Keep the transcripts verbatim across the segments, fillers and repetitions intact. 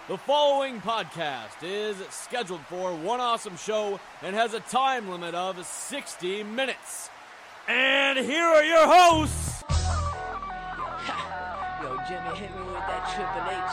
The following podcast is scheduled for one awesome show and has a time limit of sixty minutes. And here are your hosts. Yo, Jimmy, hit me with that Triple H.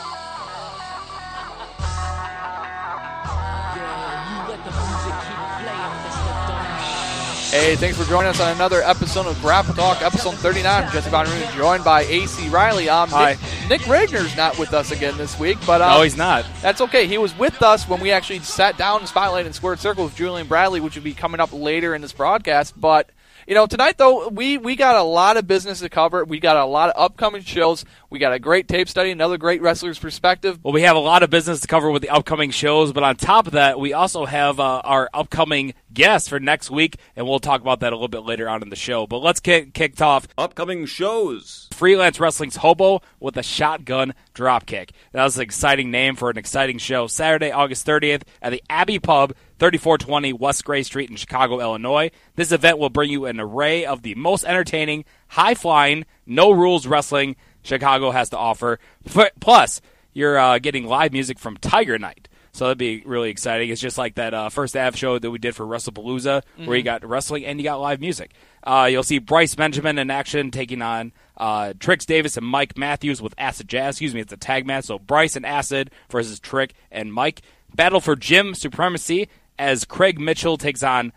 Yeah, you let the music keep playing, Mister Dumb. Hey, thanks for joining us on another episode of Grapple Talk, episode thirty-nine. I'm Jesse Von Roon, joined by A C Riley. Um, Hi. Nick, Nick Regner's not with us again this week, but um, No, he's not. That's okay. He was with us when we actually sat down in Spotlight and Squared Circle with Julian Bradley, which will be coming up later in this broadcast. But you know, tonight though, we we got a lot of business to cover. We got a lot of upcoming shows. We got a great tape study, another great wrestler's perspective. Well, we have a lot of business to cover with the upcoming shows, but on top of that, we also have uh, our upcoming guest for next week, and we'll talk about that a little bit later on in the show. But let's get kicked off. Upcoming shows. Freelance Wrestling's Hobo with a Shotgun Dropkick. That was an exciting name for an exciting show. Saturday, August thirtieth at the Abbey Pub, thirty-four twenty West Gray Street in Chicago, Illinois. This event will bring you an array of the most entertaining, high-flying, no-rules wrestling Chicago has to offer. Plus, you're uh, getting live music from Tiger Night. So that'd be really exciting. It's just like that uh, first Ave show that we did for WrestlePalooza, mm-hmm. where you got wrestling and you got live music. Uh, you'll see Bryce Benjamin in action taking on uh, Trix Davis and Mike Matthews with Acid Jazz. Excuse me, it's a tag match. So Bryce and Acid versus Trick and Mike. Battle for Gym Supremacy as Craig Mitchell takes on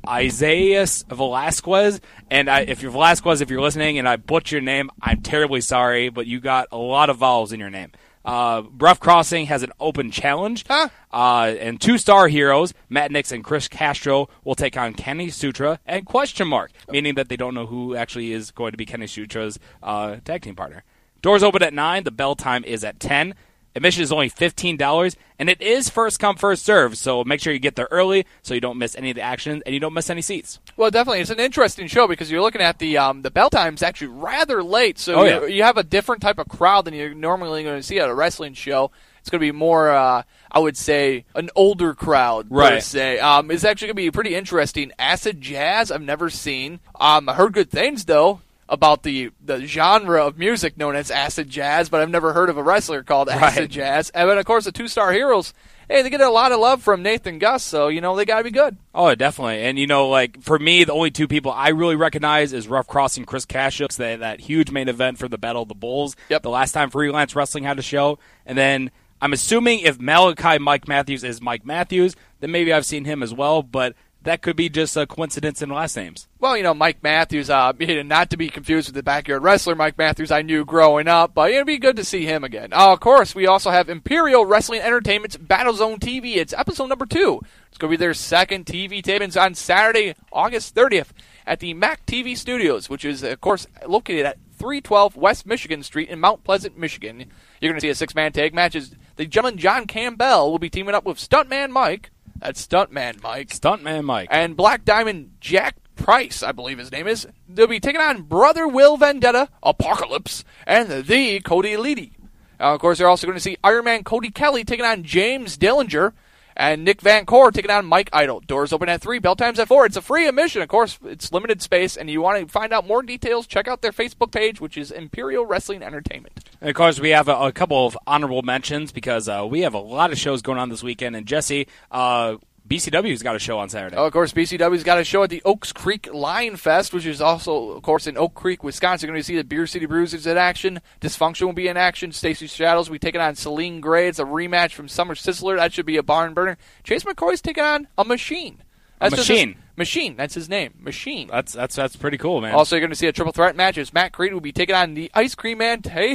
Isaiah Velasquez. And I, if you're Velasquez, if you're listening and I butcher your name, I'm terribly sorry, but you got a lot of vowels in your name. Uh, Rough Crossing has an open challenge. Huh? Uh, and two-star heroes, Matt Nix and Chris Castro, will take on Kenny Sutra and question mark, meaning that they don't know who actually is going to be Kenny Sutra's uh, tag team partner. Doors open at nine. The bell time is at ten. Admission is only fifteen dollars, and it is first come, first serve, so make sure you get there early so you don't miss any of the action and you don't miss any seats. Well, definitely. It's an interesting show because you're looking at the um, the bell time's actually rather late, so oh, you, yeah. you have a different type of crowd than you're normally going to see at a wrestling show. It's going to be more, uh, I would say, an older crowd, per right. se. Um, it's actually going to be pretty interesting. Acid Jazz, I've never seen. Um, I heard good things, though, about the, the genre of music known as acid jazz, but I've never heard of a wrestler called acid right. jazz. And then, of course, the two-star heroes, hey, they get a lot of love from Nathan Gus, so, you know, they got to be good. Oh, definitely. And, you know, like, for me, the only two people I really recognize is Rough Crossing, Chris Castro, that, that huge main event for the Battle of the Bulls. Yep. The last time Freelance Wrestling had a show. And then I'm assuming if Malachi Mike Matthews is Mike Matthews, then maybe I've seen him as well, but that could be just a coincidence in last names. Well, you know, Mike Matthews, uh, not to be confused with the backyard wrestler Mike Matthews I knew growing up, but it'd be good to see him again. Uh, of course, we also have Imperial Wrestling Entertainment's Battle Zone T V. It's episode number two. It's going to be their second T V tapings on Saturday, August thirtieth at the Mac T V Studios, which is, of course, located at three twelve West Michigan Street in Mount Pleasant, Michigan. You're going to see a six-man tag match. The gentleman John Campbell will be teaming up with Stuntman Mike. That's Stuntman Mike. Stuntman Mike. And Black Diamond Jack Price, I believe his name is. They'll be taking on Brother Will Vendetta, Apocalypse, and the Cody Leedy. Uh, of course, they're also going to see Iron Man Cody Kelly taking on James Dillinger, and Nick Van Core taking on Mike Idol. Doors open at three, bell time's at four. It's a free admission. Of course, it's limited space, and you want to find out more details, check out their Facebook page, which is Imperial Wrestling Entertainment. And, of course, we have a, a couple of honorable mentions because uh, we have a lot of shows going on this weekend. And, Jesse, uh, B C W's got a show on Saturday. Oh, of course, B C W's got a show at the Oaks Creek Lion Fest, which is also, of course, in Oak Creek, Wisconsin. You're going to see the Beer City Bruisers in action. Dysfunction will be in action. Stacey Shadows will be taking on Celine Gray. It's a rematch from Summer Sizzler. That should be a barn burner. Chase McCoy's taking on a Machine. That's a Machine. His, machine. That's his name. Machine. That's that's that's pretty cool, man. Also, you're going to see a triple threat match as Matt Creed will be taking on the Ice Cream Man, Tyler,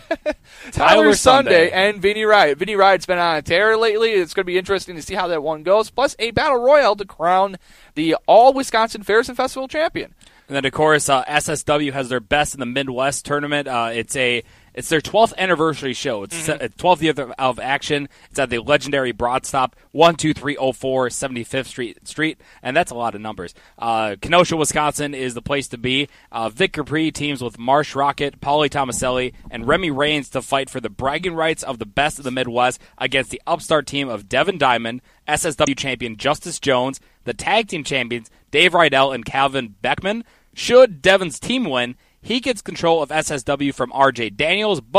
Tyler Sunday, Sunday and Vinny Riot. Vinny Riot's been on a tear lately. It's going to be interesting to see how that one goes. Plus, a battle royale to crown the All-Wisconsin Fairs and Festival champion. And then, of course, uh, S S W has their Best in the Midwest tournament. Uh, it's a It's their twelfth anniversary show. It's mm-hmm. twelfth year of, of action. It's at the legendary Broadstop, one two three oh four seventy-fifth Street, Street, and that's a lot of numbers. Uh, Kenosha, Wisconsin is the place to be. Uh, Vic Capri teams with Marsh Rocket, Paulie Tomaselli, and Remy Reigns to fight for the bragging rights of the Best of the Midwest against the upstart team of Devin Diamond, S S W champion Justice Jones, the tag team champions Dave Rydell and Calvin Beckman. Should Devin's team win, he gets control of S S W from R J Daniels, but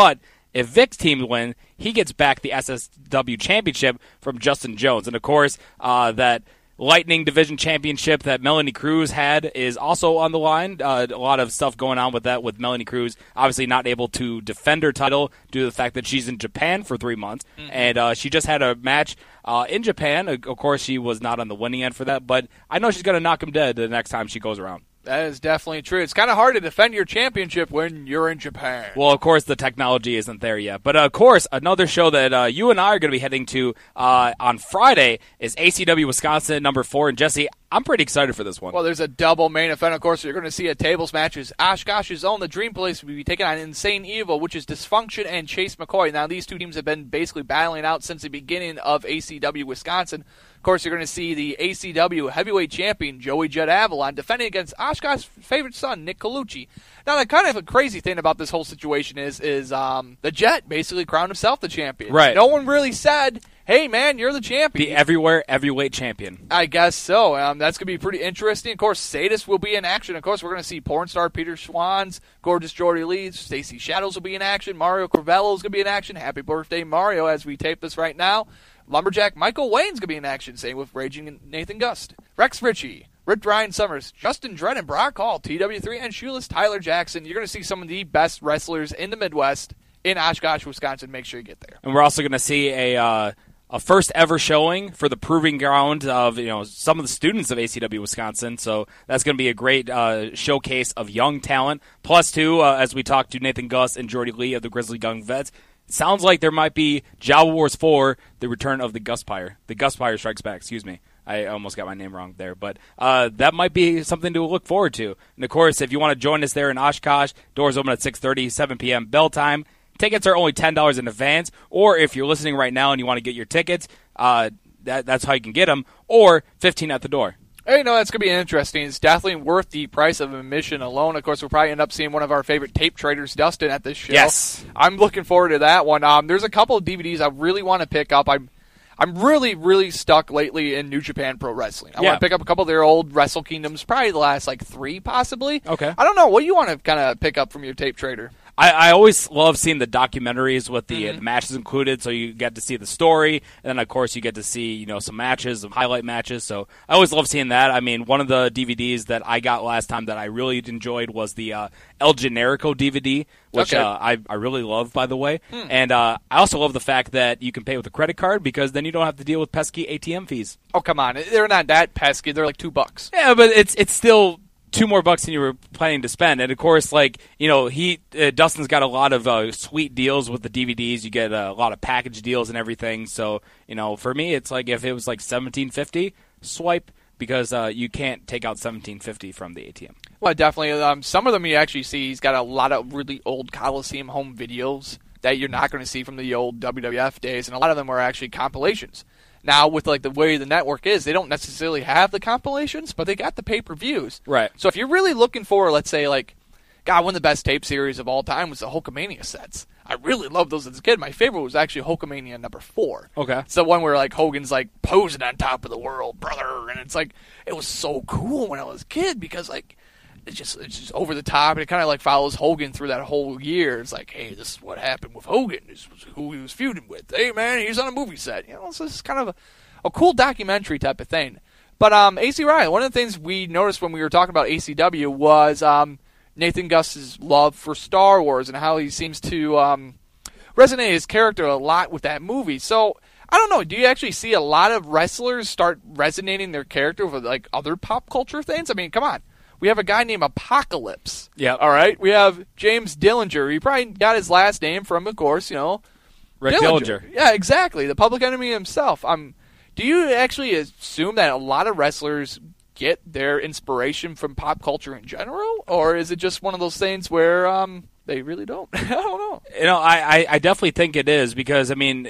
If Vic's team win, he gets back the S S W championship from Justin Jones. And, of course, uh, that Lightning Division Championship that Melanie Cruz had is also on the line. Uh, a lot of stuff going on with that, with Melanie Cruz obviously not able to defend her title due to the fact that she's in Japan for three months. Mm-hmm. And uh, she just had a match uh, in Japan. Of course, she was not on the winning end for that, but I know she's going to knock him dead the next time she goes around. That is definitely true. It's kind of hard to defend your championship when you're in Japan. Well, of course, the technology isn't there yet. But, uh, of course, another show that uh, you and I are going to be heading to uh, on Friday is A C W Wisconsin number four. And, Jesse, I'm pretty excited for this one. Well, there's a double main event. Of course, you're going to see a tables matches. Oshkosh's own, the Dream Police, will be taking on Insane Evil, which is Dysfunction and Chase McCoy. Now, these two teams have been basically battling out since the beginning of A C W Wisconsin. Of course, you're going to see the A C W heavyweight champion, Joey Jet Avalon, defending against Oshkosh's favorite son, Nick Colucci. Now, the kind of a crazy thing about this whole situation is is um, the Jet basically crowned himself the champion. Right. No one really said, hey, man, you're the champion. The everywhere, heavyweight champion. I guess so. Um, that's going to be pretty interesting. Of course, Sadist will be in action. Of course, we're going to see porn star Peter Schwanz, Gorgeous Jordy Lee, Stacey Shadows will be in action. Mario Crivello is going to be in action. Happy birthday, Mario, as we tape this right now. Lumberjack Michael Wayne's going to be in action, same with Raging Nathan Gust. Rex Ritchie, Rick Ryan Summers, Justin Dredd, and Brock Hall, T W three, and Shoeless Tyler Jackson. You're going to see some of the best wrestlers in the Midwest in Oshkosh, Wisconsin. Make sure you get there. And we're also going to see a uh, a first ever showing for the proving ground of you know some of the students of A C W Wisconsin. So that's going to be a great uh, showcase of young talent. Plus, two, uh, as we talked to Nathan Gust and Jordy Lee of the Grizzly Young Vets. Sounds like there might be Java Wars four, the return of the Gustpire. The Gustpire Strikes Back, excuse me. I almost got my name wrong there. But uh, that might be something to look forward to. And, of course, if you want to join us there in Oshkosh, doors open at six thirty, seven p.m. bell time. Tickets are only ten dollars in advance. Or if you're listening right now and you want to get your tickets, uh, that, that's how you can get them. Or fifteen dollars at the door. Hey, no, that's going to be interesting. It's definitely worth the price of admission alone. Of course, we'll probably end up seeing one of our favorite tape traders, Dustin, at this show. Yes. I'm looking forward to that one. Um, there's a couple of D V Ds I really want to pick up. I'm I'm really, really stuck lately in New Japan Pro Wrestling. I yeah. want to pick up a couple of their old Wrestle Kingdoms, probably the last, like, three, possibly. Okay. I don't know. What do you want to kind of pick up from your tape trader? I, I always love seeing the documentaries with the, Mm-hmm. uh, the matches included, so you get to see the story, and then, of course, you get to see, you know, some matches, some highlight matches, so I always love seeing that. I mean, one of the D V Ds that I got last time that I really enjoyed was the uh, El Generico D V D, which Okay. uh, I, I really love, by the way, Hmm. and uh, I also love the fact that you can pay with a credit card, because then you don't have to deal with pesky A T M fees. Oh, come on. They're not that pesky. They're like two bucks. Yeah, but it's it's still two more bucks than you were planning to spend. And, of course, like, you know, he uh, Dustin's got a lot of uh, sweet deals with the D V Ds. You get uh, a lot of package deals and everything. So, you know, for me, it's like if it was like seventeen fifty, swipe, because uh, you can't take out seventeen fifty from the A T M. Well, definitely. Um, some of them you actually see. He's got a lot of really old Coliseum home videos that you're not going to see from the old W W F days, and a lot of them are actually compilations. Now, with like the way the network is, they don't necessarily have the compilations, but they got the pay-per-views. Right. So if you're really looking for, let's say, like, God, one of the best tape series of all time was the Hulkamania sets. I really loved those as a kid. My favorite was actually Hulkamania number four. Okay. It's the one where, like, Hogan's, like, posing on top of the world, brother. And it's, like, it was so cool when I was a kid because, like, it's just it's just over the top. And it kind of, like, follows Hogan through that whole year. It's like, hey, this is what happened with Hogan. This was who he was feuding with. Hey, man, he's on a movie set. You know, so it's kind of a, a cool documentary type of thing. But um, A C Ryan, one of the things we noticed when we were talking about A C W was um, Nathan Gust's love for Star Wars and how he seems to um, resonate his character a lot with that movie. So, I don't know, do you actually see a lot of wrestlers start resonating their character with, like, other pop culture things? I mean, come on. We have a guy named Apocalypse. Yeah. All right. We have James Dillinger. He probably got his last name from, of course, you know, Rick Dillinger. Yeah, exactly. The Public Enemy himself. Um, do you actually assume that a lot of wrestlers get their inspiration from pop culture in general, or is it just one of those things where um they really don't? I don't know. You know, I, I, I definitely think it is because, I mean,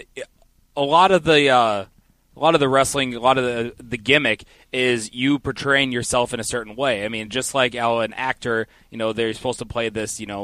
a lot of the uh, a lot of the wrestling, a lot of the the gimmick is you portraying yourself in a certain way. I mean, just like how an actor, you know, they're supposed to play this, you know,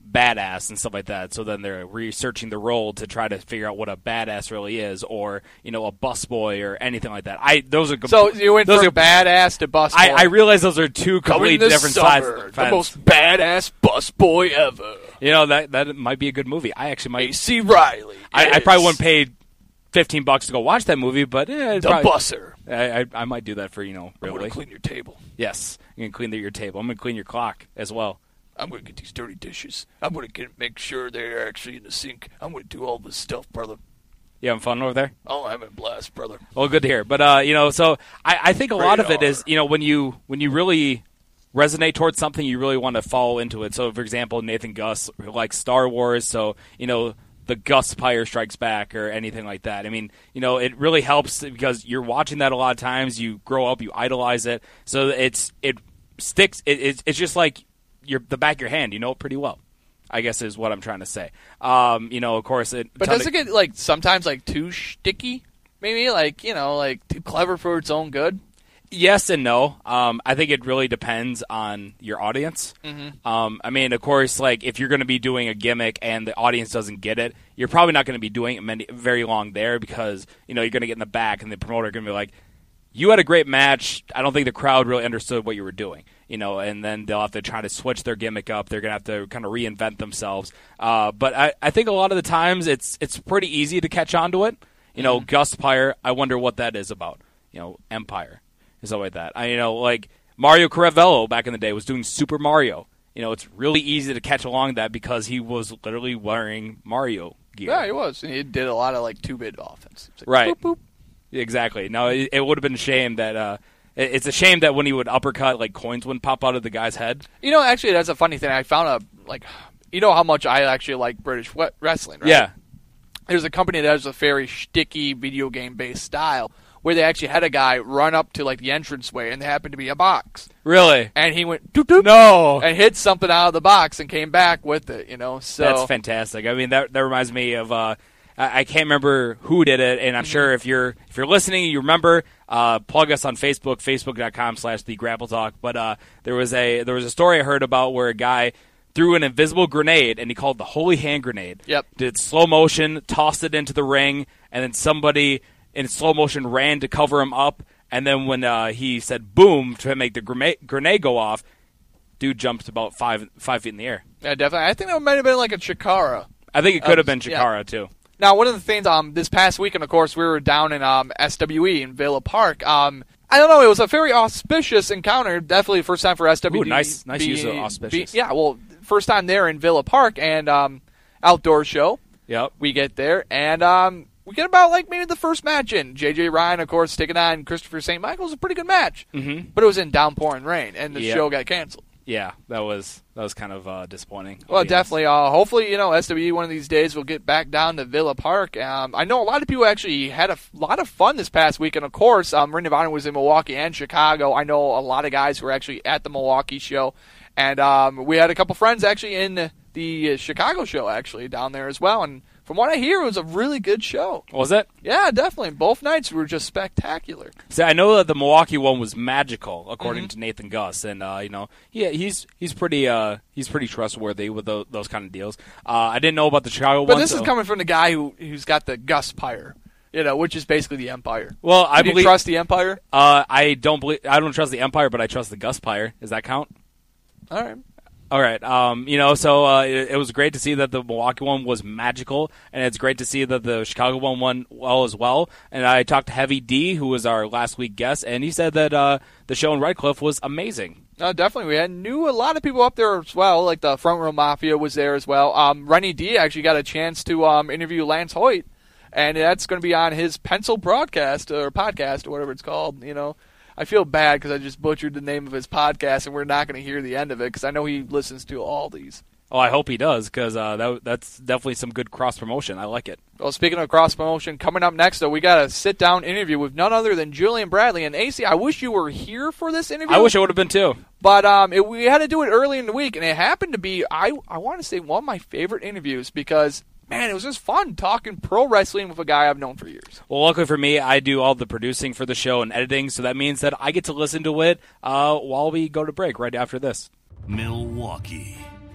badass and stuff like that. So then they're researching the role to try to figure out what a badass really is, or you know, a busboy or anything like that. I those are so you went those from are, badass to busboy. I, I realize those are two completely Coming this different sides. summer, Of the the fence. most badass busboy ever. You know, that that might be a good movie. I actually might. A C Riley. I, I yes. probably wouldn't pay fifteen bucks to go watch that movie, but eh, the probably, busser. I, I I might do that for you know. I'm Really. gonna clean your table. Yes, I'm gonna clean the, your table. I'm gonna clean your clock as well. I'm gonna get these dirty dishes. I'm gonna get make sure they're actually in the sink. I'm gonna do all this stuff, brother. You having fun over there? Oh, I'm having a blast, brother. Well, good to hear. But uh, you know, so I, I think a lot of it Radar. is you know when you when you really resonate towards something, you really want to follow into it. So, for example, Nathan Gus who likes Star Wars, so you know the Gus Pyre Strikes Back or anything like that. I mean, you know, it really helps because you're watching that a lot of times. You grow up, you idolize it, so it's it sticks. It, it's it's just like your the back of your hand. You know it pretty well, I guess is what I'm trying to say. Um, you know, of course, it. But does it get like sometimes like too shticky? Maybe like you know like too clever for its own good. Yes and no. Um, I think it really depends on your audience. Mm-hmm. Um, I mean, of course, like if you're going to be doing a gimmick and the audience doesn't get it, you're probably not going to be doing it many, very long there because you know you're going to get in the back and the promoter going to be like, "You had a great match. I don't think the crowd really understood what you were doing." You know, and then they'll have to try to switch their gimmick up. They're going to have to kind of reinvent themselves. Uh, but I, I think a lot of the times it's it's pretty easy to catch on to it. You know, Mm-hmm. Gus Pyre, I wonder what that is about. You know, Empire. Stuff like that. I you know like Mario Caravello back in the day was doing Super Mario. You know, it's really easy to catch along that because he was literally wearing Mario gear. Yeah, he was. And he did a lot of like two-bit offense. It's like, Right. boop, boop. Exactly. No, it, it would have been a shame that uh, it, it's a shame that when he would uppercut, like coins wouldn't pop out of the guy's head. You know, actually, that's a funny thing. I found a like, you know how much I actually like British we- wrestling, right? Yeah. There's a company that has a very shticky video game based style where they actually had a guy run up to like the entranceway and there happened to be a box. Really? And he went doop doop No. and hit something out of the box and came back with it, you know. So That's fantastic. I mean, that that reminds me of uh, I, I can't remember who did it, and I'm Mm-hmm. sure if you're if you're listening, you remember. Uh, plug us on Facebook, facebook dot com slash the Grapple Talk. But uh, there was a there was a story I heard about where a guy threw an invisible grenade, and he called it the Holy Hand Grenade. Yep. Did slow motion, tossed it into the ring, and then somebody in slow motion ran to cover him up. And then when uh, he said boom to make the grenade, grenade go off, dude jumped about five five feet in the air. yeah, definitely. I think that might have been like a Chikara. I think it could have Um, been yeah. Chikara, too. Now, one of the things um this past weekend, of course, we were down in um S W E in Villa Park. Um, I don't know, it was a very auspicious encounter. Definitely the first time for S W E. Ooh, nice- nice use of auspicious. yeah, well, first time there in Villa Park and um outdoor show. Yep. We get there and um we get about like maybe the first match in. J J Ryan, of course, taking on Christopher Saint Michael. It was a pretty good match, Mm-hmm. but it was in downpouring rain and the Yep. show got canceled. Yeah, that was that was kind of uh, disappointing. I'll Well, be honest. definitely. Uh, hopefully, you know, S W E one of these days will get back down to Villa Park. Um, I know a lot of people actually had a f- lot of fun this past week, and of course, um, Ring of Honor was in Milwaukee and Chicago. I know a lot of guys who were actually at the Milwaukee show, and um, we had a couple friends actually in the uh, Chicago show actually down there as well. And from what I hear, it was a really good show. Was it? Yeah, definitely. Both nights were just spectacular. See, I know that the Milwaukee one was magical, according Mm-hmm. to Nathan Gus, and uh, you know, yeah, he's he's pretty uh, he's pretty trustworthy with those, those kind of deals. Uh, I didn't know about the Chicago But one. this so- is coming from the guy who who's got the Gus Pyre, you know, which is basically the Empire. well, I Do you believe. trust the Empire? uh, I don't believe. I don't trust the Empire, but I trust the Gus Pyre. Does that count? All right. All right. Um, you know, so uh, it, it was great to see that the Milwaukee one was magical, and it's great to see that the Chicago one went well as well. And I talked to Heavy D, who was our last week guest, and he said that uh, the show in Red Cliff was amazing. No, definitely. We had knew a lot of people up there as well. Like the Front Row Mafia was there as well. Um, Rennie D actually got a chance to um, interview Lance Hoyt, and that's going to be on his Pencil broadcast or podcast or whatever it's called. You know, I feel bad because I just butchered the name of his podcast, and we're not going to hear the end of it because I know he listens to all these. Oh, I hope he does, because uh, that, that's definitely some good cross promotion. I like it. Well, speaking of cross promotion, coming up next, though, we got a sit down interview with none other than Julian Bradley. And A C, I wish you were here for this interview. I wish I would have been too. But um, it, we had to do it early in the week, and it happened to be, I, I want to say, one of my favorite interviews because, man, it was just fun talking pro wrestling with a guy I've known for years. Well, luckily for me, I do all the producing for the show and editing, so that means that I get to listen to it uh, while we go to break right after this. Milwaukee.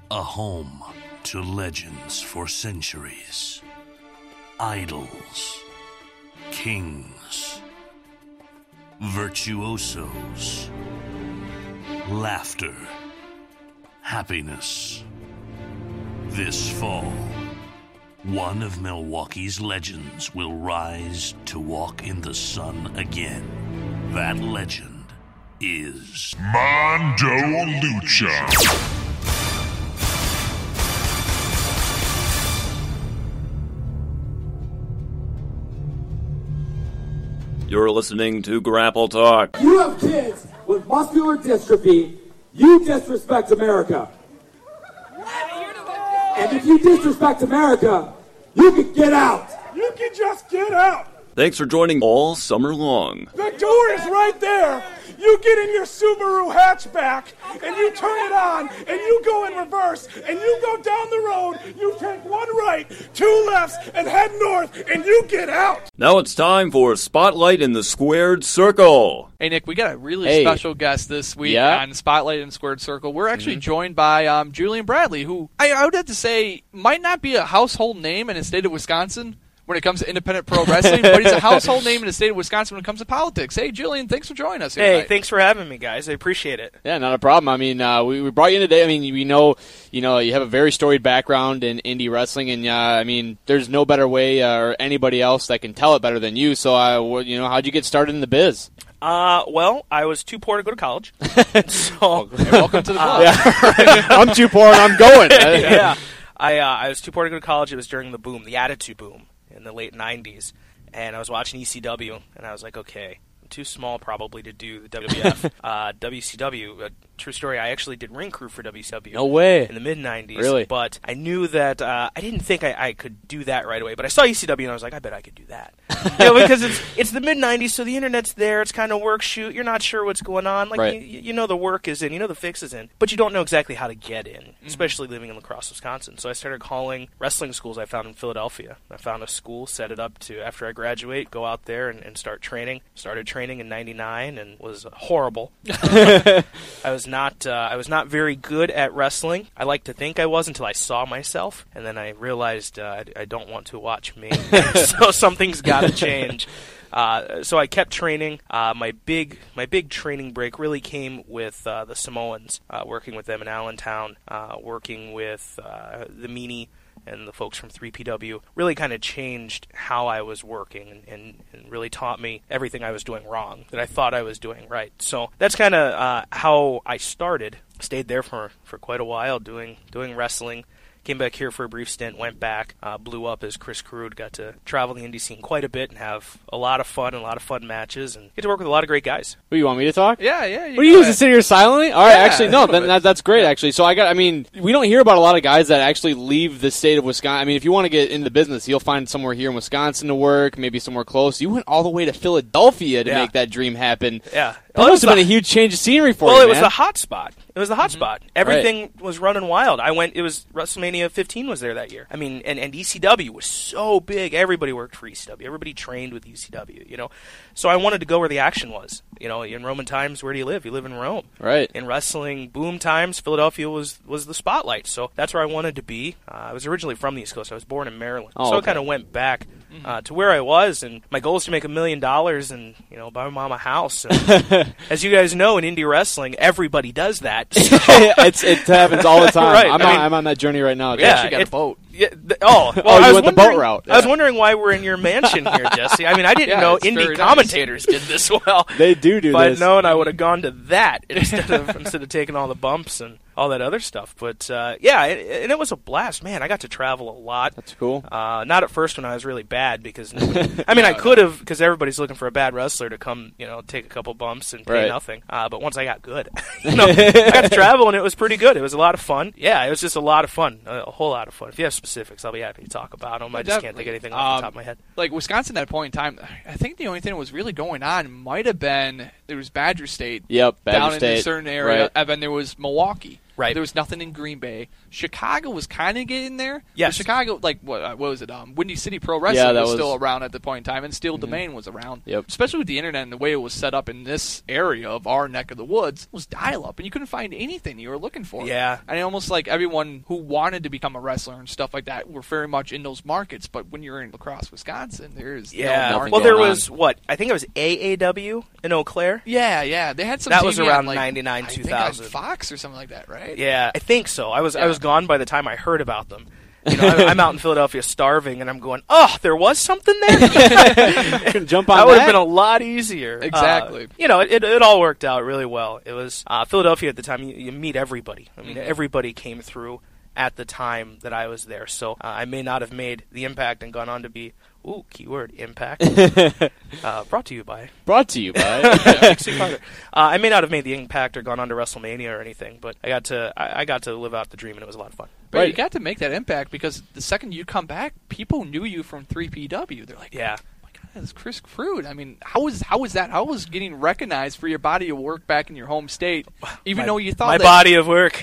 A home to legends for centuries. Idols. Kings. Virtuosos. Laughter. Happiness. This fall, one of Milwaukee's legends will rise to walk in the sun again. That legend is Mondo Lucha. You're listening to Grapple Talk. You have kids with muscular dystrophy. You disrespect America. And if you disrespect America, you can get out. You can just get out. Thanks for joining all summer long. The door is right there. You get in your Subaru hatchback, and you turn it on, and you go in reverse, and you go down the road, you take one right, two lefts, and head north, and you get out. Now it's time for Spotlight in the Squared Circle. Hey, Nick, we got a really Hey. special guest this week Yeah? on Spotlight and Squared Circle. We're actually Mm-hmm. joined by um, Julian Bradley, who I, I would have to say might not be a household name in the state of Wisconsin when it comes to independent pro wrestling, but he's a household name in the state of Wisconsin when it comes to politics. Hey, Julian, thanks for joining us here Hey, tonight. thanks for having me, guys. I appreciate it. Yeah, not a problem. I mean, uh, we, we brought you in today. I mean, we know, you know, you have a very storied background in indie wrestling, and uh, I mean, there's no better way uh, or anybody else that can tell it better than you. So, uh, what, you know, how'd you get started in the biz? Uh, well, I was too poor to go to college. so, Hey, welcome to the club. I'm too poor and I'm going. yeah, I uh, I was too poor to go to college. It was during the boom, the Attitude Boom in the late nineties, and I was watching E C W, and I was like, okay, I'm too small probably to do the W W F. uh, W C W, uh, true story, I actually did ring crew for W C W. No way. In the mid nineties. Really? But I knew that, uh, I didn't think I, I could do that right away, but I saw E C W and I was like, I bet I could do that. you know, because it's it's the mid nineties, so the internet's there, it's kind of work shoot, you're not sure what's going on. Like, Right. you, you know the work is in, you know the fix is in, but you don't know exactly how to get in, especially living in La Crosse, Wisconsin. So I started calling wrestling schools I found in Philadelphia. I found a school, set it up to, after I graduate, go out there and, and start training. Started training in ninety-nine and was horrible. I was not uh, I was not very good at wrestling. I like to think I was until I saw myself, and then I realized uh, I, I don't want to watch me. So something's got to change. Uh, so I kept training. Uh, my big my big training break really came with uh, the Samoans, uh, working with them in Allentown, uh, working with uh, the Meanie and the folks from three P W. Really kind of changed how I was working and, and, and really taught me everything I was doing wrong that I thought I was doing right. So that's kind of uh, how I started. Stayed there for, for quite a while doing doing wrestling. Came back here for a brief stint, went back, uh, blew up as Chris Crude, got to travel the indie scene quite a bit and have a lot of fun and a lot of fun matches and get to work with a lot of great guys. What, you want me to talk? Yeah, yeah. What are you go just ahead. sit here silently? All right, Yeah, actually, a no, little then bit. that, that's great, actually. So I got, I mean, we don't hear about a lot of guys that actually leave the state of Wisconsin. I mean, if you want to get into the business, you'll find somewhere here in Wisconsin to work, maybe somewhere close. You went all the way to Philadelphia to Yeah. make that dream happen. Yeah. That Well, it must have was been a the- huge change of scenery for Well, you, it was man. the hot spot. It was the hot spot. Everything was running wild. I went. It was WrestleMania fifteen was there that year. I mean, and, and E C W was so big. Everybody worked for E C W. Everybody trained with E C W. You know, so I wanted to go where the action was. You know, in Roman times, where do you live? You live in Rome. Right. In wrestling boom times, Philadelphia was was the spotlight. So that's where I wanted to be. Uh, I was originally from the East Coast. I was born in Maryland. Oh, so okay. I kind of went back uh, to where I was, and my goal is to make a million dollars and you know buy my mom a house. And as you guys know, in indie wrestling, everybody does that. So it's, it happens all the time. Right, I'm, I on, mean- I'm on that journey right now. You Yeah, actually got it- a boat. Yeah, th- oh, well, Oh, you I was went the boat wondering- route. I was Yeah. wondering why we're in your mansion here, Jesse. I mean, I didn't Yeah, know it's very indie nice. commentators did this well. They do do If I'd this. known, I would have gone to that instead of instead of taking all the bumps and all that other stuff. But uh, yeah, it, and it was a blast, man. I got to travel a lot. That's cool. Uh, not at first when I was really bad because nobody, I mean I could have because everybody's looking for a bad wrestler to come you know take a couple bumps and pay Right. nothing. Uh, but once I got good, you know, I got to travel and it was pretty good. It was a lot of fun. Yeah, it was just a lot of fun, a, a whole lot of fun. If you have specifics, I'll be happy to talk about them. I just can't think of anything off the Um, top of my head. Like Wisconsin at that point in time, I think the only thing that was really going on might have been there was Badger State Yep, Badger down State. in a certain area, Right. and then there was Milwaukee. Right. There was nothing in Green Bay. Chicago was kind of getting there. Yes. But Chicago, like, what, uh, what was it? Um, Windy City Pro Wrestling Yeah, that was, was- still around at the point in time, and Steel Domain was around. Yep. Especially with the internet and the way it was set up in this area of our neck of the woods, it was dial-up, and you couldn't find anything you were looking for. Yeah. And almost like everyone who wanted to become a wrestler and stuff like that were very much in those markets, but when you're in La Crosse, Wisconsin, there's Yeah. no market. Well, there going was, what, I think it was A A W in Eau Claire? Yeah, yeah. They had some That T V was around on, like, ninety-nine, I think two thousand. on Fox or something like that, right? Yeah, I think so. I was I Yeah. was gone by the time I heard about them. You know, I'm, I'm out in Philadelphia starving, and I'm going, oh, there was something there? Jump on that would that. have been a lot easier. Exactly. Uh, you know, it, it, it all worked out really well. It was uh, Philadelphia at the time, you, you meet everybody. I mean, Mhm. everybody came through at the time that I was there. So uh, I may not have made the impact and gone on to be, ooh, keyword, impact. uh, brought to you by... Brought to you by. Dixie Carter. Uh, I may not have made the impact or gone on to WrestleMania or anything, but I got to I, I got to live out the dream, and it was a lot of fun. But Right. you got to make that impact because the second you come back, people knew you from three P W. They're like, Yeah. oh my God, that's Chris Crude. I mean, how was how was that? How was getting recognized for your body of work back in your home state, even My- though you thought My that, body of work.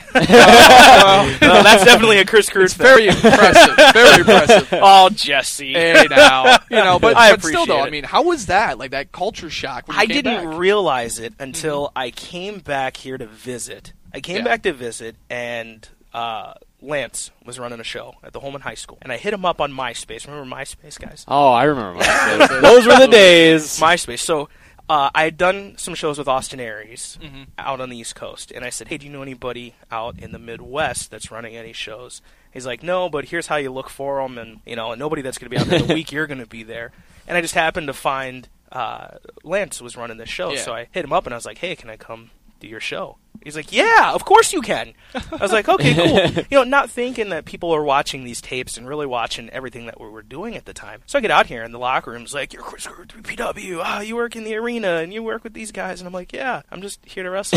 well, No, that's definitely a Chris Crude it's thing. very impressive, very impressive. Oh, Jesse. Hey now, you know, but, I but still though, appreciate I it. mean, how was that? Like that culture shock when you I came didn't back? realize it until I came back here to visit. I came Yeah. back to visit, and uh, Lance was running a show at the Holman High School, and I hit him up on MySpace. Remember MySpace, guys? Oh, I remember MySpace. Those were the days. MySpace. So uh, I had done some shows with Austin Aries Mhm. out on the East Coast, and I said, hey, do you know anybody out in the Midwest that's running any shows? He's like, no, but here's how you look for them, and you know, and nobody that's going to be out there the week you're going to be there. And I just happened to find uh, Lance was running this show, Yeah. so I hit him up and I was like, hey, can I come do your show? He's like, yeah, of course you can. I was like, okay, cool. You know, not thinking that people are watching these tapes and really watching everything that we were doing at the time. So I get out here and the locker room's like, you're Chris Crude, three P W. Ah, you work in the arena and you work with these guys. And I'm like, yeah, I'm just here to wrestle.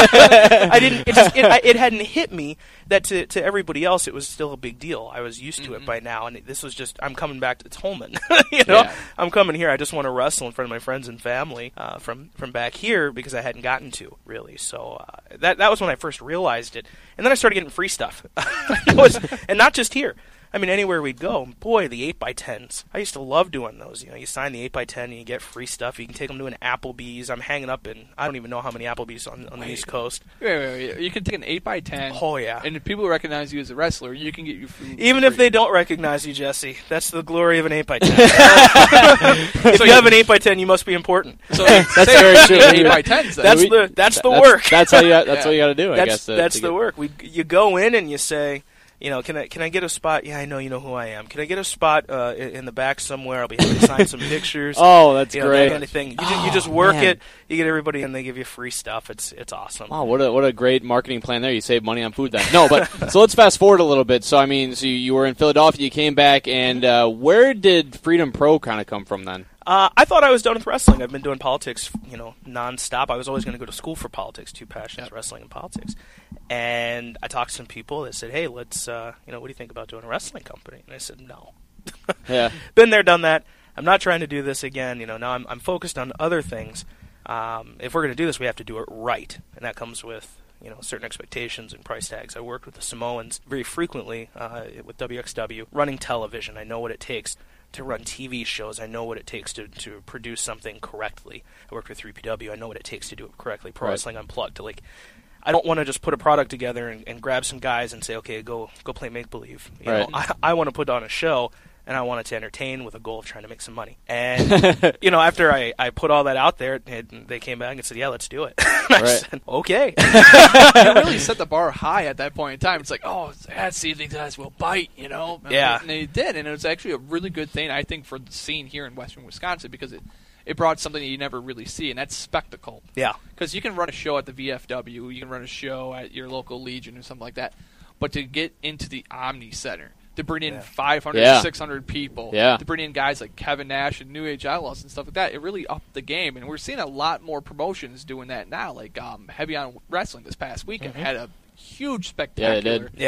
I didn't. It just it, I, it hadn't hit me that to to everybody else it was still a big deal. I was used to it by now, and it, this was just I'm coming back to it's Holman. you know, Yeah. I'm coming here. I just want to wrestle in front of my friends and family uh, from from back here because I hadn't gotten to really. So uh, that that was when I first realized it, and then I started getting free stuff. It was, and not just here. I mean, anywhere we'd go, boy, the eight by tens. I used to love doing those. You know, you sign the eight by ten and you get free stuff. You can take them to an Applebee's. I'm hanging up in, I don't even know how many Applebee's on, on the East Coast. Wait, wait, wait. You can take an eight by ten. Oh, yeah. And if people recognize you as a wrestler, you can get your food. Even free. if they don't recognize you, Jesse, that's the glory of an eight by ten. If So you you- have an eight by ten, you must be important. So That's say very true. Eight by tens. Then. That's we- the that's the That's- work. That's how you. That's Yeah. what you got to do. I That's guess. to- that's to the get- work. We you go in and you say, you know, can I can I get a spot? Yeah, I know you know who I am. Can I get a spot uh, in, in the back somewhere? I'll be happy to sign some pictures. Oh, that's you know, great. that kind of thing. You, just, you Oh, just work man. it. You get everybody, and they give you free stuff. It's it's awesome. Oh, what a what a great marketing plan there! You save money on food then. No, but so let's fast forward a little bit. So I mean, so you, you were in Philadelphia, you came back, and uh, where did Freedom Pro kind of come from then? Uh, I thought I was done with wrestling. I've been doing politics, you know, nonstop. I was always going to go to school for politics. Two passions: wrestling and politics. And I talked to some people that said, "Hey, let's, uh, you know, what do you think about doing a wrestling company?" And I said, "No." Yeah. Been there, done that. I'm not trying to do this again. You know, now I'm I'm focused on other things. Um, if we're going to do this, we have to do it right, and that comes with you know certain expectations and price tags. I worked with the Samoans very frequently uh, with W X W, running television. I know what it takes to run T V shows. I know what it takes to, to produce something correctly. I worked with three P W. I know what it takes to do it correctly. Pro Right. Wrestling Unplugged. To like, I don't want to just put a product together and, and grab some guys and say, okay, go go play make believe. You Right. know, I, I want to put on a show. And I wanted to entertain with a goal of trying to make some money. And, you know, after I, I put all that out there, and they came back and said, yeah, let's do it. And I Right. said, okay. You really set the bar high at that point in time. It's like, oh, let's see if these guys will bite, you know? And Yeah. they- And they did, and it was actually a really good thing, I think, for the scene here in western Wisconsin because it, it brought something that you never really see, and that's spectacle. Yeah. Because you can run a show at the V F W, you can run a show at your local Legion or something like that, but to get into the Omni Center, to bring in Yeah. five hundred, Yeah. six hundred people, Yeah. to bring in guys like Kevin Nash and New Age Outlaws and stuff like that, it really upped the game. And we're seeing a lot more promotions doing that now. Like um, Heavy on Wrestling this past weekend had a huge spectacular Yeah, they did. Yeah.